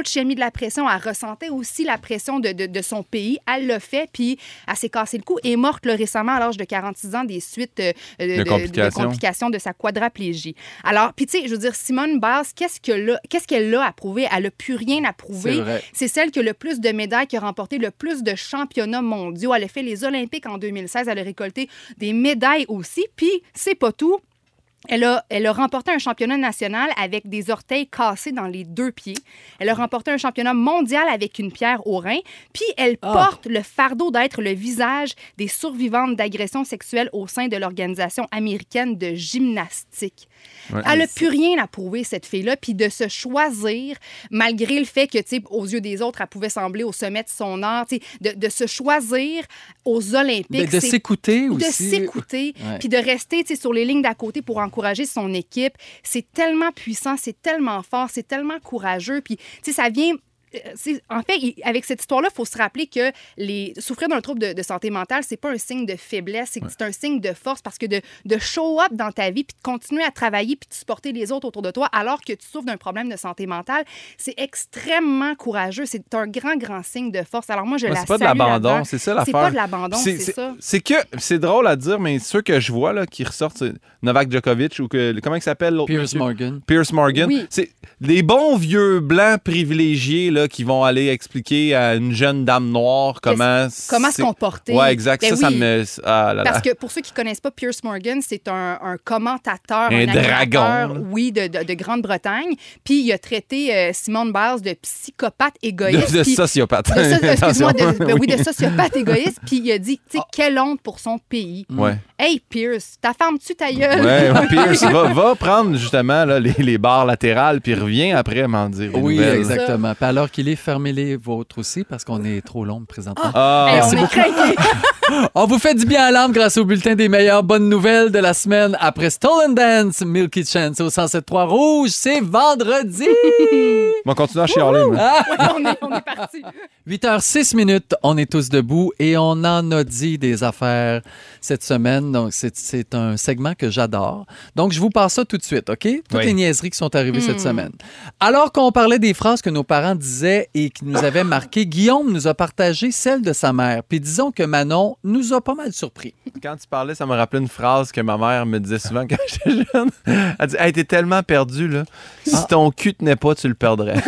la pression, elle ressentait aussi la pression de, de, de son pays. Elle l'a fait, puis elle s'est cassé le cou et est morte là, récemment à l'âge de quarante-six ans des suites euh, de, de, complications. de complications de sa quadraplégie. Alors, puis tu sais, je veux dire, Simone Biles, qu'est-ce qu'elle a, qu'est-ce qu'elle a à prouver? Elle n'a plus rien à prouver. C'est vrai. C'est celle qui a le plus de médailles, qui a remporté le plus de championnats mondiaux. Elle a fait les Olympiques en deux mille seize. Elle a récolté des médailles aussi. Puis, c'est pas tout. Elle a, elle a remporté un championnat national avec des orteils cassés dans les deux pieds. Elle a remporté un championnat mondial avec une pierre au rein. Puis elle Ah. porte le fardeau d'être le visage des survivantes d'agressions sexuelles au sein de l'Organisation américaine de gymnastique. Ouais. Elle n'a plus rien à prouver, cette fille-là, puis de se choisir, malgré le fait que, tu sais, aux yeux des autres, elle pouvait sembler au sommet de son art, tu sais, de, de se choisir aux Olympiques. Mais de c'est- s'écouter de aussi. s'écouter, Ouais. puis de rester tu sais, sur les lignes d'à côté pour encourager son équipe. C'est tellement puissant, c'est tellement fort, c'est tellement courageux. Puis, tu sais, ça vient... euh, c'est- En fait, il- avec cette histoire-là, il faut se rappeler que les, souffrir d'un trouble de, de santé mentale, c'est pas un signe de faiblesse, c'est, c'est un signe de force parce que de, de show up dans ta vie puis de continuer à travailler puis de supporter les autres autour de toi alors que tu souffres d'un problème de santé mentale, c'est extrêmement courageux. C'est un grand, grand signe de force. Alors moi, je Ouais, la c'est pas de salue l'abandon, là-dedans. c'est ça l'affaire. C'est pas de l'abandon, c'est, C'est- ça. C'est que c'est drôle à dire, mais ceux que je vois là, qui ressortent, c'est Novak Djokovic ou que comment il s'appelle l'autre Pierce monsieur? Morgan. Pierce Morgan. Oui. C'est des bons vieux blancs privilégiés là, qui vont aller expliquer à une jeune dame noire comment Comment se c'est- comporter. Ouais, exact. Ben ça, ça oui. me. Ah là là. Parce que pour ceux qui ne connaissent pas Pierce Morgan, c'est un, un commentateur, Un un, dragon, animateur, là. oui, de, de, de Grande-Bretagne. Puis il a traité euh, Simone Biles de psychopathe égoïste. de, de puis- sociopathe. de so- excuse-moi, de, Attention. ben oui, de sociopathe égoïste. Puis il a dit, tu sais, quelle honte pour son pays. Ouais. Hey, Pierce, ta femme tu ta gueule. Ouais, ouais, Pierce, va, va prendre justement là, les, les barres latérales, puis reviens après m'en dire des Oui, nouvelles. exactement. Puis alors qu'il est, fermez les vôtres aussi parce qu'on est trop long présentement. Ah, Hey, Merci on est craqués. On vous fait du bien à l'âme grâce au bulletin des meilleures bonnes nouvelles de la semaine après Stolen Dance, Milky Chance au cent sept point trois Rouge. C'est vendredi! on va continuer à chialer. moi. Ah! on, est, on est parti. huit heures six minutes, on est tous debout et on en a dit des affaires cette semaine. Donc, c'est, c'est un segment que j'adore. Donc, je vous passe ça tout de suite, OK? Toutes Oui. les niaiseries qui sont arrivées cette Hmm. semaine. Alors qu'on parlait des phrases que nos parents disaient et qui nous avaient marqué, Guillaume nous a partagé celle de sa mère. Puis disons que Manon nous a pas mal surpris. Quand tu parlais, ça me rappelait une phrase que ma mère me disait souvent quand j'étais jeune. Elle dit Hey, t'es tellement perdu, là. Si Ah. ton cul tenait pas, tu le perdrais.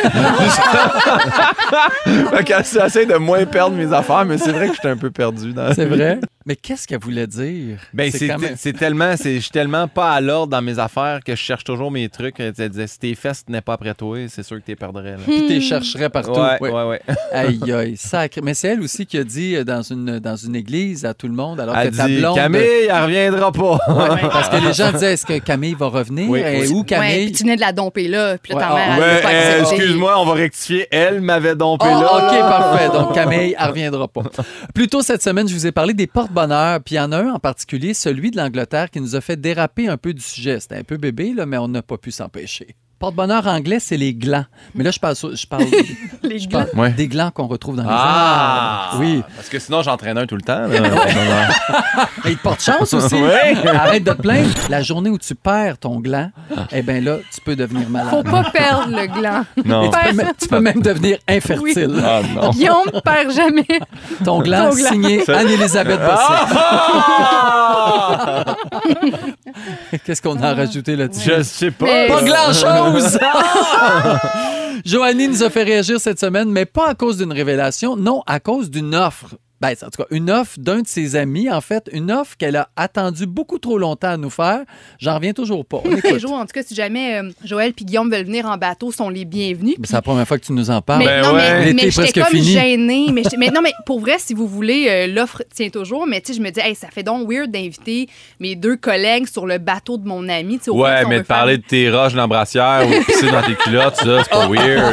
Fait qu'elle essaie de moins perdre mes affaires, mais c'est vrai que j'étais un peu perdu. Dans C'est vrai? Mais qu'est-ce qu'elle voulait dire? Ben, c'est, quand même- c'est tellement, c'est, je suis tellement pas à l'ordre dans mes affaires que je cherche toujours mes trucs. Elle disait, si tes fesses tenaient pas après toi, c'est sûr que t'es perdrais. Là. Puis t'es chercherais partout. Ouais, Oui. ouais, ouais. Aïe, aïe, sacré. Mais c'est elle aussi qui a dit euh, dans une, dans une église à tout le monde, alors Elle que ta dit, blonde... Camille, elle reviendra pas. Ouais, parce que les gens disaient, est-ce que Camille va revenir? Oui, Et oui. où Ouais, Camille? puis tu venais de la domper là. Puis là, Ouais, ta ah, mère, elle Ouais, l'a pas euh, accepté. excuse-moi, on va rectifier. Elle m'avait dompé Oh, là. OK, parfait. Donc, Camille, elle reviendra pas. Plus tôt cette semaine, je vous ai parlé des porte-bonheur, puis il y en a un en particulier, celui de l'Angleterre, qui nous a fait déraper un peu du sujet. C'était un peu bébé, là, mais on n'a pas pu s'empêcher. Porte-bonheur anglais, c'est les glands. Mais là, je parle, sur- je parle, Les je gars. parle Ouais. des glands qu'on retrouve dans les Ah! arbres. Oui. Parce que sinon, j'entraîne un tout le temps. là. Mais il te porte chance aussi. Oui. Arrête de te plaindre. La journée où tu perds ton gland, eh bien là, tu peux devenir Faut malade. pas perdre le gland. Non. Tu peux, même, tu peux même devenir infertile. Ah non. Guillaume perd jamais. Ton gland, Ton gland. signé Anne-Élisabeth Bossé. Ah! Qu'est-ce qu'on a rajouté là-dessus? Je sais pas. Mais- Pas grand-chose! Joanie nous a fait réagir cette semaine, mais pas à cause d'une révélation, non, à cause d'une offre. Ben, en tout cas, une offre d'un de ses amis, en fait, une offre qu'elle a attendu beaucoup trop longtemps à nous faire. J'en reviens toujours pas. On écoute. Jo, en tout cas, si jamais euh, Joël et Guillaume veulent venir en bateau, sont les bienvenus. C'est la première fois que tu nous en parles. Mais, Ben non, ouais. mais, L'été mais est j'étais presque comme fini. gênée. Mais, j'étais- mais non, mais pour vrai, si vous voulez, euh, l'offre tient toujours. Mais tu sais, je me dis, hey, ça fait donc weird d'inviter mes deux collègues sur le bateau de mon ami. Tu sais, au pire, Ouais, si on mais veut de parler de tes roches dans la brassière ou de pisser dans tes culottes, ça, c'est pas weird.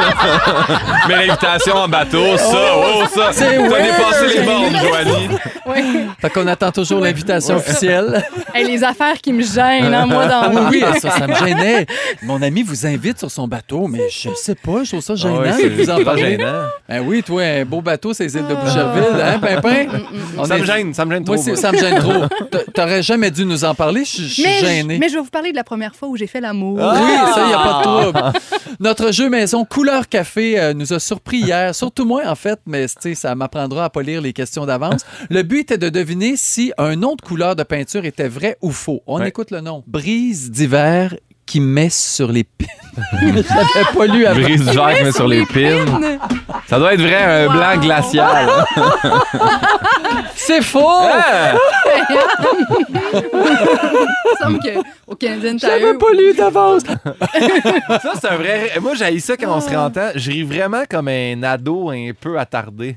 mais l'invitation en bateau, ça, oh, ça, C'est t'as weird. dépassé les bornes, Joanie. faire- Oui. Fait qu'on attend toujours l'invitation officielle. Hey, les affaires qui me gênent, hein, moi, dans la Oui, vie. oui, ça, ça me gênait. Mon ami vous invite sur son bateau, mais je sais pas, je trouve ça gênant Ah ouais, de vous en c'est pas parler. gênant. Ben oui, toi, un beau bateau, c'est les îles de Boucherville, hein, Pimpin? On Ça est- me gêne, ça me gêne trop. Moi, c'est- moi. ça me gêne trop. T'a- T'aurais jamais dû nous en parler, je je suis Mais, gêné. je, mais je vais vous parler de la première fois où j'ai fait l'amour. Oui, ça, il n'y a pas de trouble. Notre jeu maison Couleur Café euh, nous a surpris hier, surtout moi, en fait, mais tu sais, ça m'apprendra à pas lire les questions d'avance. Le but était de deviner si un nom de couleur de peinture était vrai ou faux. On Ouais. écoute le nom. Brise d'hiver qui met sur les pins. Je l'avais pas lu avant. Brise du verre qui met sur les pins. Ça doit être vrai, un blanc glacial. C'est faux! Ah! Il me semble qu'au Canadian Tire... J'avais pas lu d'avance. Ça, c'est un vrai. Moi, j'ai ça quand on se réentend. Je ris vraiment comme un ado un peu attardé.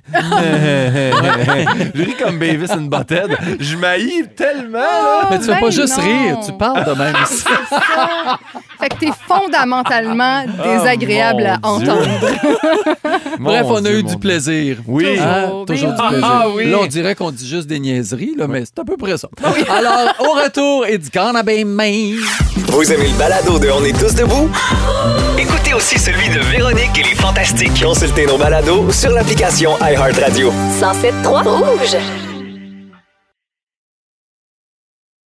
Je ris comme Beavis and Butthead. Je m'haïs tellement, là. Mais tu fais Ben pas juste non. rire, tu parles de même. Ça. Fait que t'es fondamentalement désagréable à mon Dieu. entendre. Bref, Mon on a Dieu, eu mon du Dieu. plaisir. Oui. Hein? Toujours. Toujours du Ben plaisir. Ah oui. Là, on dirait qu'on dit juste des niaiseries, là, mais c'est à peu près ça. Alors, au retour, it's gonna be me. Vous aimez le balado de On est tous debout? Écoutez aussi celui de Véronique et les Fantastiques. Consultez nos balados sur l'application iHeartRadio. cent sept trois Rouge.